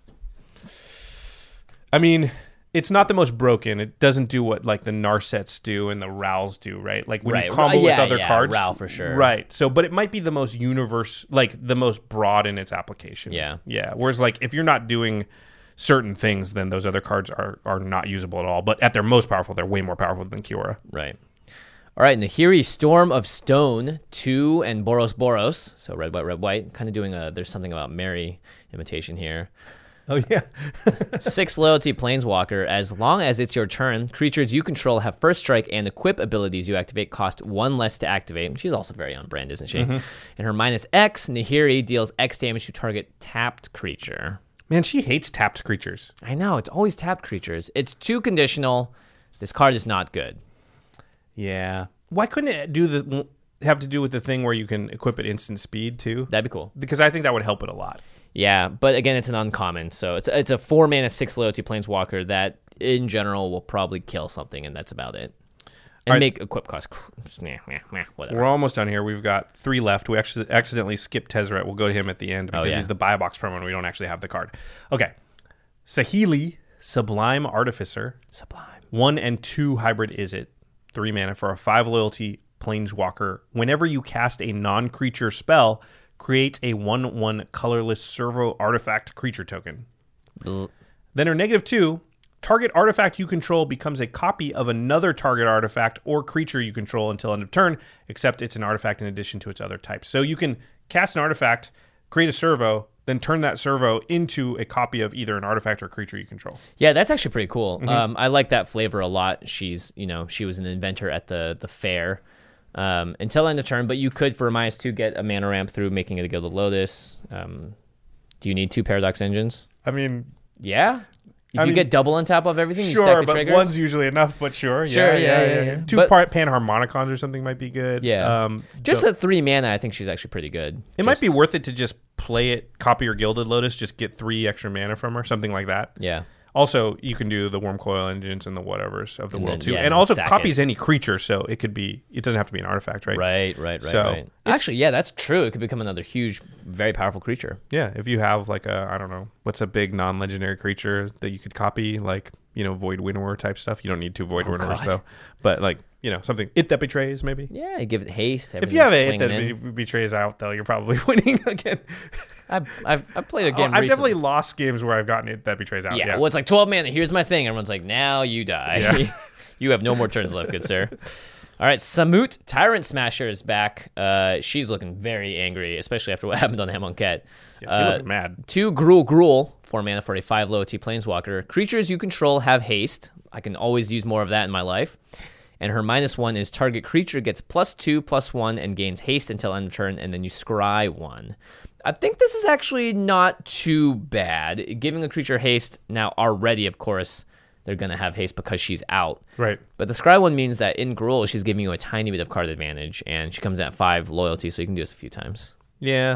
I mean, it's not the most broken. It doesn't do what the Narsets do and the Rals do, right? Like when Right. you combo with Yeah, other yeah, cards. Ral for sure. Right. So, but it might be the most the most broad in its application. Yeah. Yeah. Whereas if you're not doing certain things, then those other cards are not usable at all. But at their most powerful, they're way more powerful than Kiora. Right. All right, Nahiri, Storm of Stone, 2 and Boros. So red, white. Kind of doing there's something about Mary imitation here. Oh, yeah. 6 loyalty Planeswalker. As long as it's your turn, creatures you control have first strike and equip abilities you activate cost 1 less to activate. She's also very on brand, isn't she? Mm-hmm. And her -X, Nahiri deals X damage to target tapped creature. Man, she hates tapped creatures. I know, it's always tapped creatures. It's too conditional. This card is not good. Yeah. Why couldn't it have to do with the thing where you can equip at instant speed too? That'd be cool. Because I think that would help it a lot. Yeah, but again, it's an uncommon. So it's a 4 mana 6 loyalty Planeswalker that in general will probably kill something, and that's about it. And make equip cost whatever. We're almost done here. We've got 3 left. We actually accidentally skipped Tezzeret. We'll go to him at the end because he's the buy box promo and we don't actually have the card. Okay. Saheeli, Sublime Artificer. Sublime. 1 and 2 hybrid Izzet. 3 mana for a 5 loyalty planeswalker. Whenever you cast a non-creature spell, creates a 1/1 colorless servo artifact creature token. Then her -2, target artifact you control becomes a copy of another target artifact or creature you control until end of turn, except it's an artifact in addition to its other types. So you can cast an artifact, create a servo, then turn that servo into a copy of either an artifact or creature you control. Yeah, that's actually pretty cool. I like that flavor a lot. She was an inventor at the fair until end of turn, but you could, for a -2, get a mana ramp through making it a Gilded Lotus. Do you need 2 Paradox Engines? I mean, Yeah. If you get double on top of everything, you stack sure, the but triggers. one's usually enough, but sure. Sure, Yeah. 2 But- Panharmonicons or something might be good. Yeah. Just at 3 mana, I think she's actually pretty good. It might be worth it to just play it, copy your Gilded Lotus, just get 3 extra mana from her, something like that. Yeah. Also, you can do the Worm Coil Engines and the whatevers of the And world then, too. yeah, And and also sack copies any creature, so it doesn't have to be an artifact, right? Right. So, Right. Actually, yeah, that's true. It could become another huge, very powerful creature. Yeah, if you have like I don't know, what's a big non-legendary creature that you could copy, like, Void Winnower type stuff. You don't need 2 Void Winnowers God. though. But like, something, It That Betrays maybe. Yeah, you give it haste. If you have a It swinging That in. Betrays out though, you're probably winning again. I've played a game I've recently. definitely lost games where I've gotten It That Betrays out. Yeah, well, it's like 12 mana. Here's my thing. Everyone's like, now you die. Yeah. You have no more turns left, good sir. All right, Samut, Tyrant Smasher, is back. She's looking very angry, especially after what happened on Amonkhet. Yeah, she looked mad. 2 Gruul, 4 mana for a 5 loyalty planeswalker. Creatures you control have haste. I can always use more of that in my life. And her -1 is target creature gets +2/+1 and gains haste until end of turn, and then you scry 1. I think this is actually not too bad. Giving a creature haste, now already, of course, they're going to have haste because she's out. Right. But the scry 1 means that in Gruul, she's giving you a tiny bit of card advantage, and she comes at 5 loyalty, so you can do this a few times. Yeah.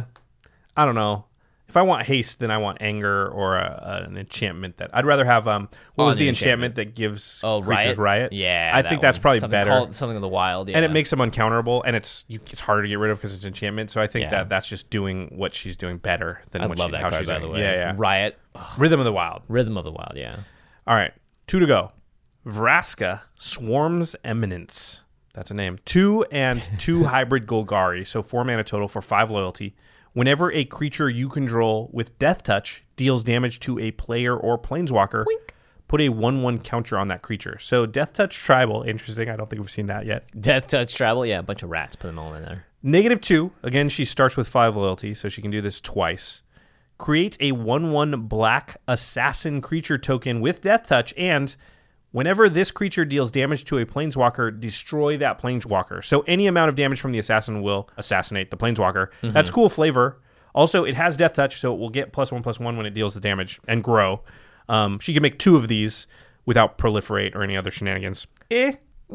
I don't know. If I want haste, then I want anger or an enchantment that I'd rather have. What was an the enchantment. enchantment that gives Oh, creatures riot? Yeah, I that think that's one. probably Something better. Something of the wild, yeah. And it makes them uncounterable, and it's harder to get rid of because it's enchantment. So I think Yeah. that's just doing what she's doing better than I what love that how card, she's by doing. the way. Yeah. Riot, Rhythm of the Wild. Rhythm of the Wild, yeah. All right, 2 to go. Vraska, Swarm's Eminence. That's a name. 2 and 2 hybrid Golgari, so 4 mana total for 5 loyalty. Whenever a creature you control with Death Touch deals damage to a player or planeswalker, put a 1/1 counter on that creature. So Death Touch Tribal, interesting. I don't think we've seen that yet. Death Touch Travel, yeah, a bunch of rats, put them all in there. -2, again, she starts with 5 loyalty, so she can do this twice. Create a 1/1 black assassin creature token with Death Touch, and whenever this creature deals damage to a planeswalker, destroy that planeswalker. So any amount of damage from the assassin will assassinate the planeswalker. That's cool flavor. Also, it has Death Touch, so it will get +1/+1 when it deals the damage and grow. She can make 2 of these without proliferate or any other shenanigans. Yeah,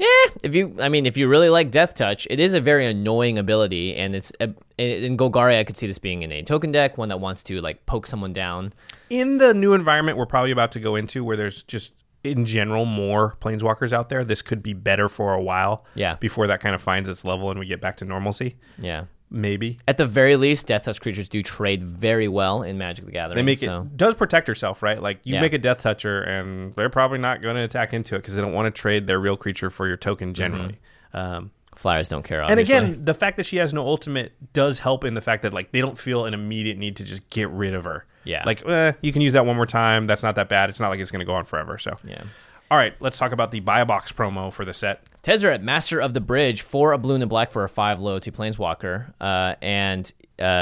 if you really like Death Touch, it is a very annoying ability, and it's in Golgari, I could see this being in a token deck, one that wants to like poke someone down. In the new environment we're probably about to go into, where there's just in general more planeswalkers out there, this could be better for a while. Yeah. Before that kind of finds its level and we get back to normalcy. Yeah. Maybe. At the very least, Death Touch creatures do trade very well in Magic the Gathering. They make so. it does protect herself, right? Like you Yeah. make a Death Toucher and they're probably not going to attack into it because they don't want to trade their real creature for your token generally. Flyers don't care, And obviously. again, the fact that she has no ultimate does help in the fact that like they don't feel an immediate need to just get rid of her. Yeah. Like you can use that one more time. That's not that bad. It's not like it's going to go on forever. So Yeah. All right, let's talk about the buy a box promo for the set. Tezzeret, Master of the Bridge, 4 a blue and a black for a 5 loyalty planeswalker. And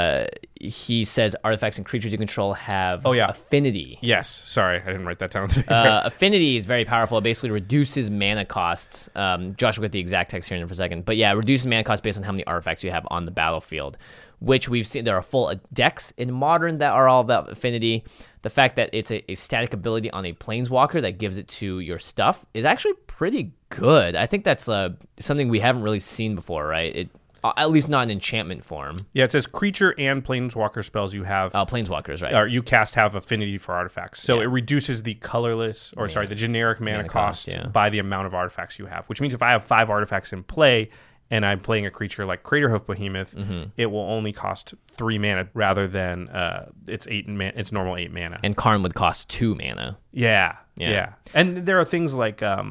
he says artifacts and creatures you control have affinity. Yes, sorry, I didn't write that down. Affinity is very powerful. It basically reduces mana costs. Josh will get the exact text here in for a second. But yeah, it reduces mana costs based on how many artifacts you have on the battlefield, which we've seen. There are full decks in Modern that are all about affinity. The fact that it's a static ability on a planeswalker that gives it to your stuff is actually pretty good. I think that's something we haven't really seen before, right? At least not in enchantment form. Yeah, it says creature and planeswalker spells you have. Planeswalkers, right? Or you cast have affinity for artifacts. So Yeah. it reduces the colorless, or sorry, the generic mana cost by the amount of artifacts you have. Which means if I have 5 artifacts in play and I'm playing a creature like Craterhoof Behemoth, it will only cost 3 mana rather than its normal 8 mana. And Karn would cost 2 mana. Yeah. Yeah. And there are things like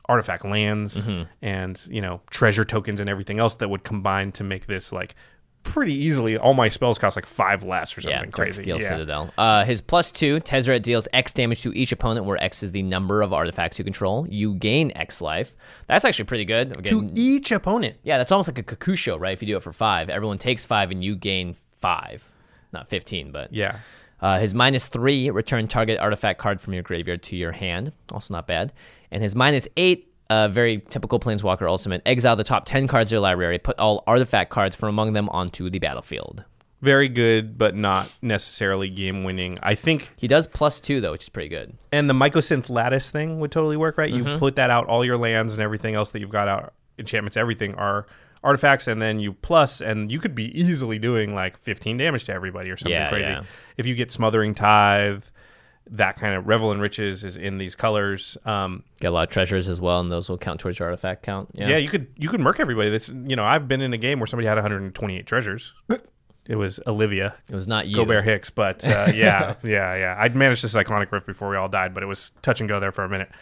artifact lands and, treasure tokens and everything else that would combine to make this like pretty easily. All my spells cost like 5 less or something crazy. Steel Citadel. His +2, Tezzeret deals X damage to each opponent, where X is the number of artifacts you control. You gain X life. That's actually pretty good. To each opponent. Yeah, that's almost like a Kakusho, right? If you do it for 5, everyone takes 5 and you gain 5. Not 15, but... Yeah. His -3, return target artifact card from your graveyard to your hand. Also not bad. And his -8, very typical Planeswalker ultimate. Exile the top 10 cards of your library. Put all artifact cards from among them onto the battlefield. Very good, but not necessarily game-winning. I think... He does +2, though, which is pretty good. And the Mycosynth Lattice thing would totally work, right? You put that out, all your lands and everything else that you've got out, enchantments, everything are artifacts, and then you plus, and you could be easily doing like 15 damage to everybody or something crazy. Yeah. If you get Smothering Tithe, that kind of Revel in Riches is in these colors. Get a lot of treasures as well, and those will count towards your artifact count. Yeah, you could murk everybody. That's I've been in a game where somebody had 128 treasures. It was Olivia. It was not you. Gobert Hicks, but yeah. I'd managed the Cyclonic Rift before we all died, but it was touch and go there for a minute.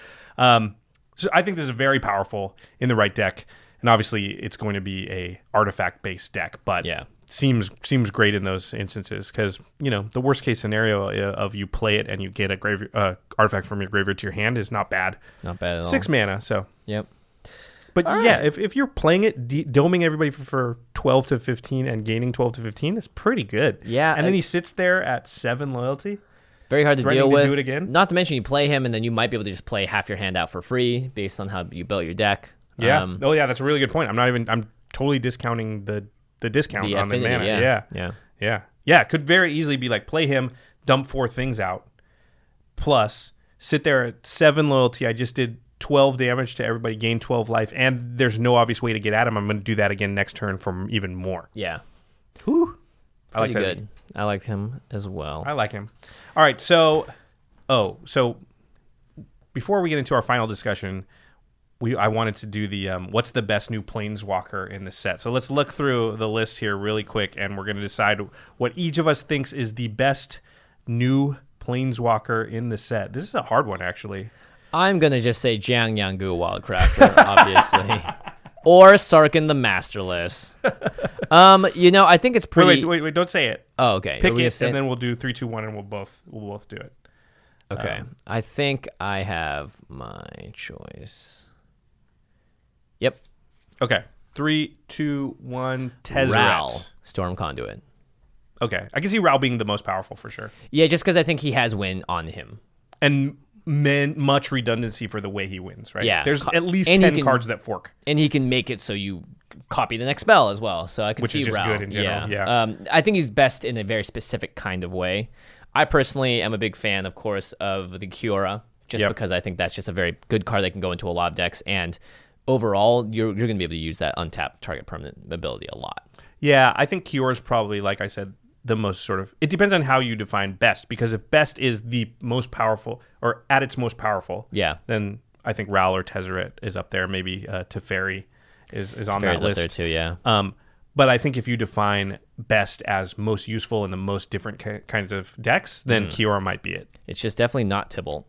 So I think this is very powerful in the right deck, and obviously it's going to be a artifact-based deck, but seems great in those instances because, the worst-case scenario of you play it and you get a artifact from your graveyard to your hand is not bad. Not bad at all. 6 mana, so. Yep. But if you're playing it, doming everybody for 12 to 15 and gaining 12 to 15 is pretty good. Yeah. And then he sits there at 7 loyalty. Very hard to deal with. Do it again. Not to mention you play him and then you might be able to just play half your hand out for free based on how you built your deck. Yeah. That's a really good point. I'm totally discounting the discount on the mana. Yeah. It could very easily be like play him, dump 4 things out, plus sit there at 7 loyalty. I just did 12 damage to everybody, gain 12 life, and there's no obvious way to get at him. I'm going to do that again next turn for even more. Yeah. Whew. I like Pretty that. good. I liked him as well. I like him. All right, so before we get into our final discussion, I wanted to do the what's the best new Planeswalker in the set. So let's look through the list here really quick, and we're going to decide what each of us thinks is the best new Planeswalker in the set. This is a hard one, actually. I'm going to just say Jiang Yangu Wildcrafter, obviously. Or Sarkhan the Masterless. I think it's pretty... Wait, don't say it. Oh, okay. Pick it, and then we'll do 3, 2, 1, and we'll both do it. Okay. I think I have my choice. Yep. Okay. 3, 2, 1, Tezzeret. Ral, Storm Conduit. Okay. I can see Ral being the most powerful for sure. Yeah, just because I think he has win on him. And much redundancy for the way he wins, right? Yeah. There's at least 10 cards that fork. And he can make it so you copy the next spell as well. So I can see Which is just Ral. good in general, yeah. I think he's best in a very specific kind of way. I personally am a big fan, of course, of the Kiora, just because I think that's just a very good card that can go into a lot of decks. And overall, you're going to be able to use that untapped target permanent ability a lot. Yeah, I think Kiora is probably, like I said, the most sort of... It depends on how you define best, because if best is the most powerful, or at its most powerful, then I think Ral or Tezzeret is up there. Maybe Teferi is on that list. Up there too, yeah. But I think if you define best as most useful in the most different kinds of decks, then Kiora might be it. It's just definitely not Tibble.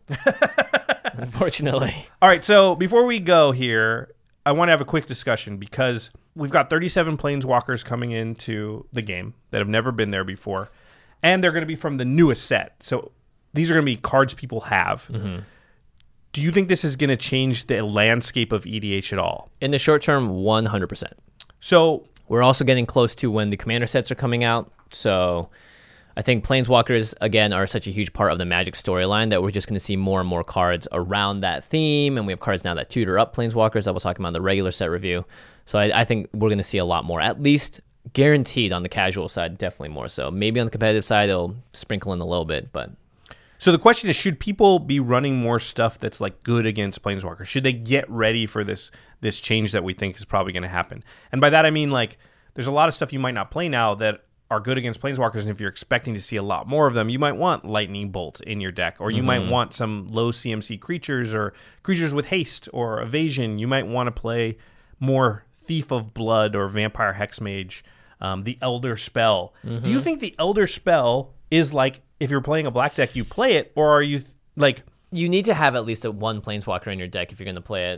Unfortunately. All right, so before we go here, I want to have a quick discussion because we've got 37 Planeswalkers coming into the game that have never been there before, and they're going to be from the newest set. So these are going to be cards people have. Mm-hmm. Do you think this is going to change the landscape of EDH at all? In the short term, 100%. So we're also getting close to when the Commander sets are coming out. So I think Planeswalkers, again, are such a huge part of the Magic storyline that we're just going to see more and more cards around that theme. And we have cards now that tutor up Planeswalkers that we'll talk about in the regular set review. So I think we're going to see a lot more, at least guaranteed on the casual side, definitely more so. Maybe on the competitive side, it'll sprinkle in a little bit, but... So the question is, should people be running more stuff that's like good against Planeswalkers? Should they get ready for this change that we think is probably going to happen? And by that I mean, like, there's a lot of stuff you might not play now that are good against Planeswalkers, and if you're expecting to see a lot more of them, you might want Lightning Bolt in your deck, or you might want some low CMC creatures or creatures with haste or evasion. You might want to play more Thief of Blood or Vampire Hexmage, the Elder Spell. Do you think the Elder Spell is like, if you're playing a black deck, you play it, or are you like... You need to have at least one Planeswalker in your deck if you're going to play it.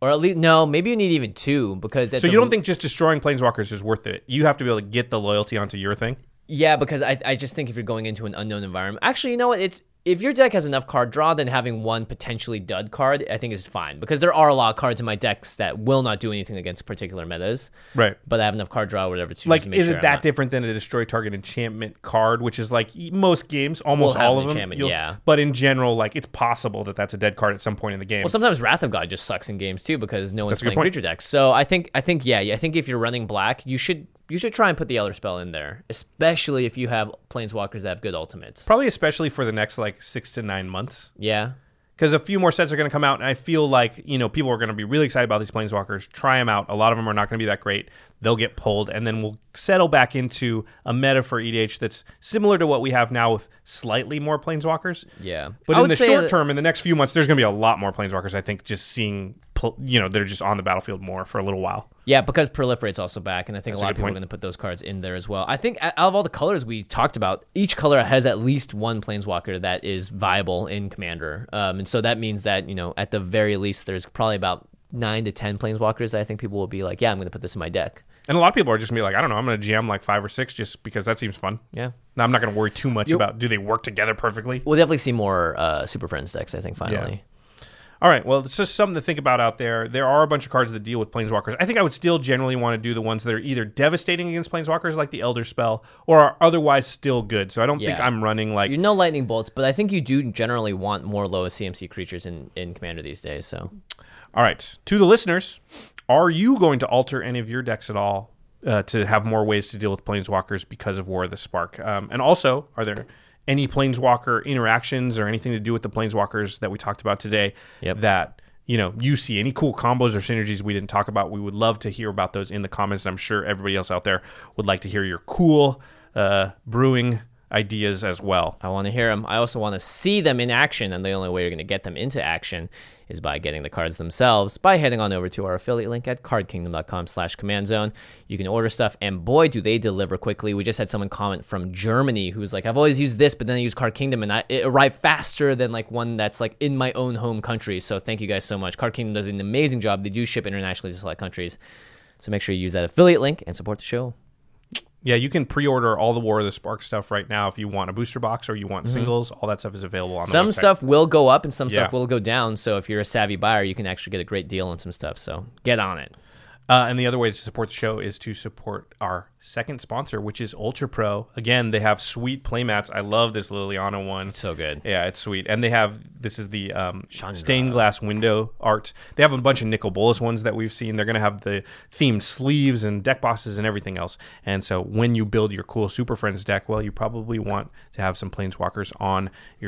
Or at least, no, maybe you need even 2 because... So you don't think just destroying planeswalkers is worth it? You have to be able to get the loyalty onto your thing? Yeah, because I just think if you're going into an unknown environment... Actually, you know what? If your deck has enough card draw, then having 1 potentially dud card, I think is fine. Because there are a lot of cards in my decks that will not do anything against particular metas. Right. But I have enough card draw or whatever to like, make is sure it that different than a destroy target enchantment card, which is like most games, almost all of them? Yeah. But in general, like, it's possible that that's a dead card at some point in the game. Well, sometimes Wrath of God just sucks in games too because no one's That's a good playing point. creature decks. So I think if you're running black, you should try and put the Elder Spell in there, especially if you have planeswalkers that have good ultimates. Probably especially for the next, like, 6 to 9 months. Yeah. Because a few more sets are going to come out, and I feel like, people are going to be really excited about these planeswalkers. Try them out. A lot of them are not going to be that great. They'll get pulled, and then we'll settle back into a meta for EDH that's similar to what we have now with slightly more planeswalkers. Yeah. But in the short term, in the next few months, there's going to be a lot more planeswalkers, I think, just seeing, they're just on the battlefield more for a little while. Yeah, because Proliferate's also back, and I think That's a lot a of good people point. are going to put those cards in there as well. I think out of all the colors we talked about, each color has at least 1 planeswalker that is viable in Commander. And so that means that, at the very least, there's probably about 9 to 10 planeswalkers that I think people will be like, yeah, I'm going to put this in my deck. And a lot of people are just going to be like, I don't know, I'm going to jam like 5 or 6 just because that seems fun. Yeah. Now, I'm not going to worry too much about do they work together perfectly. We'll definitely see more Super Friends decks, I think, finally. Yeah. All right, well, it's just something to think about out there. There are a bunch of cards that deal with planeswalkers. I think I would still generally want to do the ones that are either devastating against planeswalkers, like the Elder Spell, or are otherwise still good. So I don't think I'm running like... You know lightning bolts, but I think you do generally want more low CMC creatures in Commander these days. So, all right, to the listeners, are you going to alter any of your decks at all to have more ways to deal with planeswalkers because of War of the Spark? And also, are there any planeswalker interactions or anything to do with the planeswalkers that we talked about today that you see any cool combos or synergies we didn't talk about? We would love to hear about those in the comments. I'm sure everybody else out there would like to hear your cool brewing ideas as well. I want to hear them. I also want to see them in action, and the only way you're going to get them into action is by getting the cards themselves by heading on over to our affiliate link at cardkingdom.com/command-zone. You can order stuff, and boy, do they deliver quickly. We just had someone comment from Germany who's like, I've always used this, but then I use Card Kingdom, and it arrived faster than like one that's like in my own home country. So thank you guys so much. Card Kingdom does an amazing job. They do ship internationally to select countries. So make sure you use that affiliate link and support the show. Yeah, you can pre-order all the War of the Spark stuff right now if you want a booster box or you want singles. All that stuff is available on the website. Some stuff will go up and some stuff will go down. So if you're a savvy buyer, you can actually get a great deal on some stuff. So get on it. And the other way to support the show is to support our second sponsor, which is Ultra Pro. Again, they have sweet playmats. I love this Liliana one. It's so good. Yeah, it's sweet. And they have, this is the stained glass window art. They have a bunch of Nicol Bolas ones that we've seen. They're going to have the themed sleeves and deck boxes and everything else. And so when you build your cool Super Friends deck, well, you probably want to have some Planeswalkers on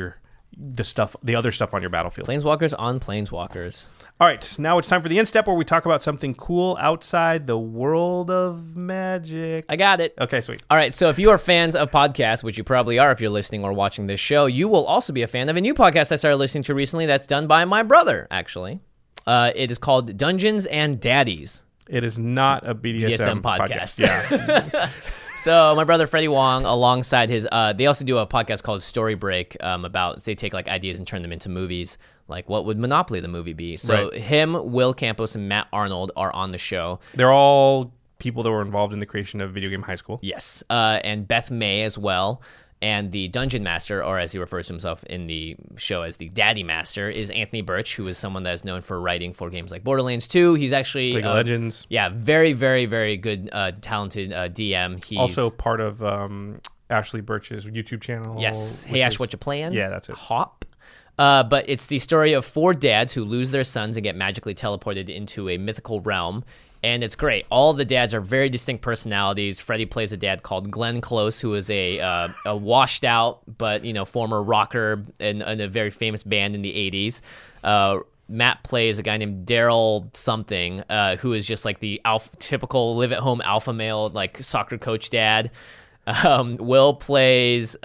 the other stuff on your battlefield. Planeswalkers on Planeswalkers. All right, now it's time for the end step where we talk about something cool outside the world of Magic. I got it. Okay, sweet. All right, so if you are fans of podcasts, which you probably are if you're listening or watching this show, you will also be a fan of a new podcast I started listening to recently that's done by my brother, actually. It is called Dungeons and Daddies. It is not a BDSM podcast. Yeah. So my brother Freddie Wong, alongside his, they also do a podcast called Story Break about they take like ideas and turn them into movies. Like what would Monopoly the movie be? So him, Will Campos, and Matt Arnold are on the show. They're all people that were involved in the creation of Video Game High School. Yes, and Beth May as well. And the Dungeon Master, or as he refers to himself in the show as the Daddy Master, is Anthony Birch, who is someone that is known for writing for games like Borderlands 2. He's actually League of Legends. Yeah, very, very, very good, talented DM. He's also part of Ashley Birch's YouTube channel. Yes. Hey, Ash, what you playing? Yeah, that's it. Hop. But it's the story of 4 dads who lose their sons and get magically teleported into a mythical realm. And it's great. All the dads are very distinct personalities. Freddie plays a dad called Glenn Close, who is a washed out but former rocker in a very famous band in the 80s. Matt plays a guy named Daryl something, who is just like the typical live at home alpha male like soccer coach dad. Will plays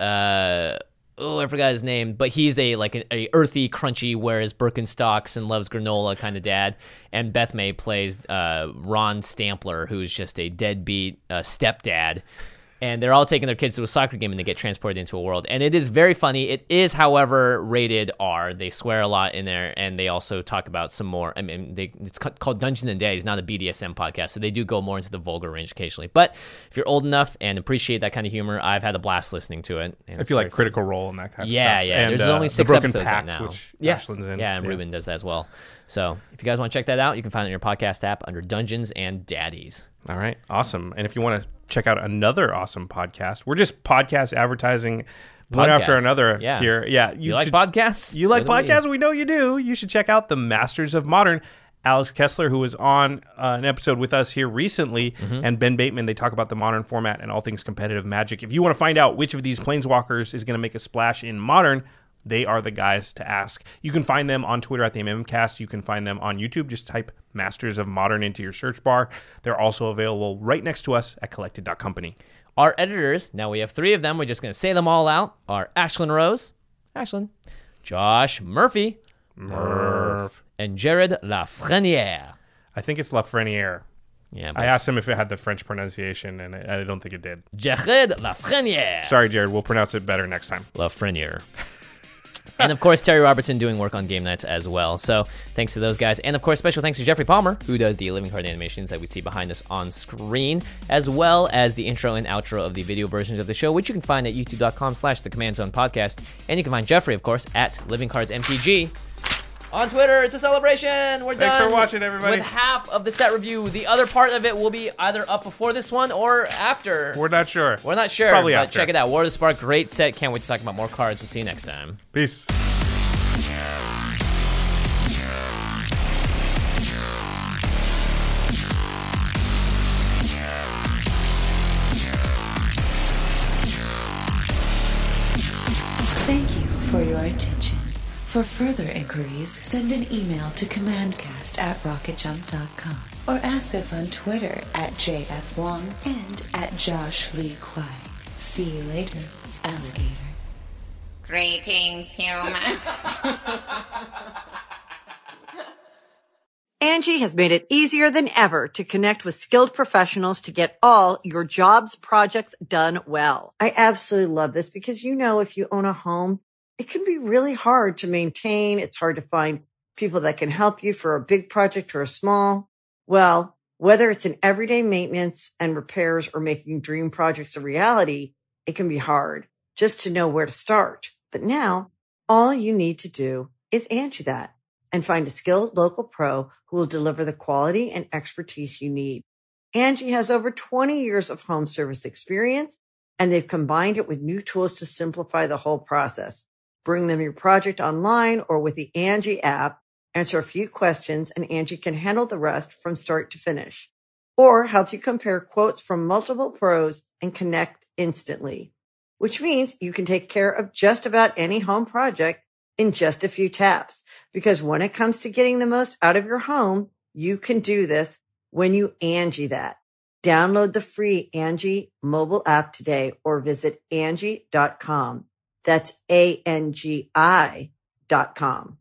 I forgot his name, but he's a earthy, crunchy, wears Birkenstocks and loves granola kind of dad. And Beth May plays Ron Stampler, who's just a deadbeat stepdad And they're all taking their kids to a soccer game and they get transported into a world. And it is very funny. It is, however, rated R. They swear a lot in there, and they also talk about some more. I mean, it's called Dungeons and Daddies, not a BDSM podcast, so they do go more into the vulgar range occasionally. But if you're old enough and appreciate that kind of humor, I've had a blast listening to it. I feel like Critical Role and that kind of stuff. Yeah. And, there's only 6 Broken episodes Pact, out now. which Yes. Ashland's in. Yeah, and Ruben does that as well. So if you guys want to check that out, you can find it in your podcast app under Dungeons and Daddies. All right, awesome. And if you want to check out another awesome podcast, we're just podcast advertising one after another here. Yeah, you like podcasts? You like podcasts? We know you do. You should check out the Masters of Modern. Alex Kessler, who was on an episode with us here recently, and Ben Bateman, they talk about the Modern format and all things competitive Magic. If you want to find out which of these Planeswalkers is going to make a splash in Modern, they are the guys to ask. You can find them on Twitter at the MMCast. You can find them on YouTube. Just type Masters of Modern into your search bar. They're also available right next to us at collected.company. Our editors, now we have 3 of them. We're just going to say them all out, are Ashlyn Rose, Josh Murphy, Murph, and Jared Lafreniere. I think it's Lafreniere. Yeah, I asked him if it had the French pronunciation, and I don't think it did. Jared Lafreniere. Sorry, Jared. We'll pronounce it better next time. Lafreniere. And, of course, Terry Robertson doing work on game nights as well. So thanks to those guys. And, of course, special thanks to Jeffrey Palmer, who does the living card animations that we see behind us on screen, as well as the intro and outro of the video versions of the show, which you can find at youtube.com/The Command Zone Podcast. And you can find Jeffrey, of course, at Living Cards MTG. On Twitter, it's a celebration. We're done. Thanks for watching, everybody. With half of the set review. The other part of it will be either up before this one or after. We're not sure. Probably after. Check it out. War of the Spark, great set. Can't wait to talk about more cards. We'll see you next time. Peace. Thank you for your attention. For further inquiries, send an email to commandcast@rocketjump.com or ask us on Twitter at JFWong and at Josh Lee Kwai. See you later, alligator. Greetings, humans. Angie has made it easier than ever to connect with skilled professionals to get all your jobs projects done well. I absolutely love this because, if you own a home, it can be really hard to maintain. It's hard to find people that can help you for a big project or a small. Well, whether it's in everyday maintenance and repairs or making dream projects a reality, it can be hard just to know where to start. But now all you need to do is Angie that and find a skilled local pro who will deliver the quality and expertise you need. Angie has over 20 years of home service experience, and they've combined it with new tools to simplify the whole process. Bring them your project online or with the Angie app, answer a few questions, and Angie can handle the rest from start to finish. Or help you compare quotes from multiple pros and connect instantly, which means you can take care of just about any home project in just a few taps. Because when it comes to getting the most out of your home, you can do this when you Angie that. Download the free Angie mobile app today or visit Angie.com. That's ANGI.com.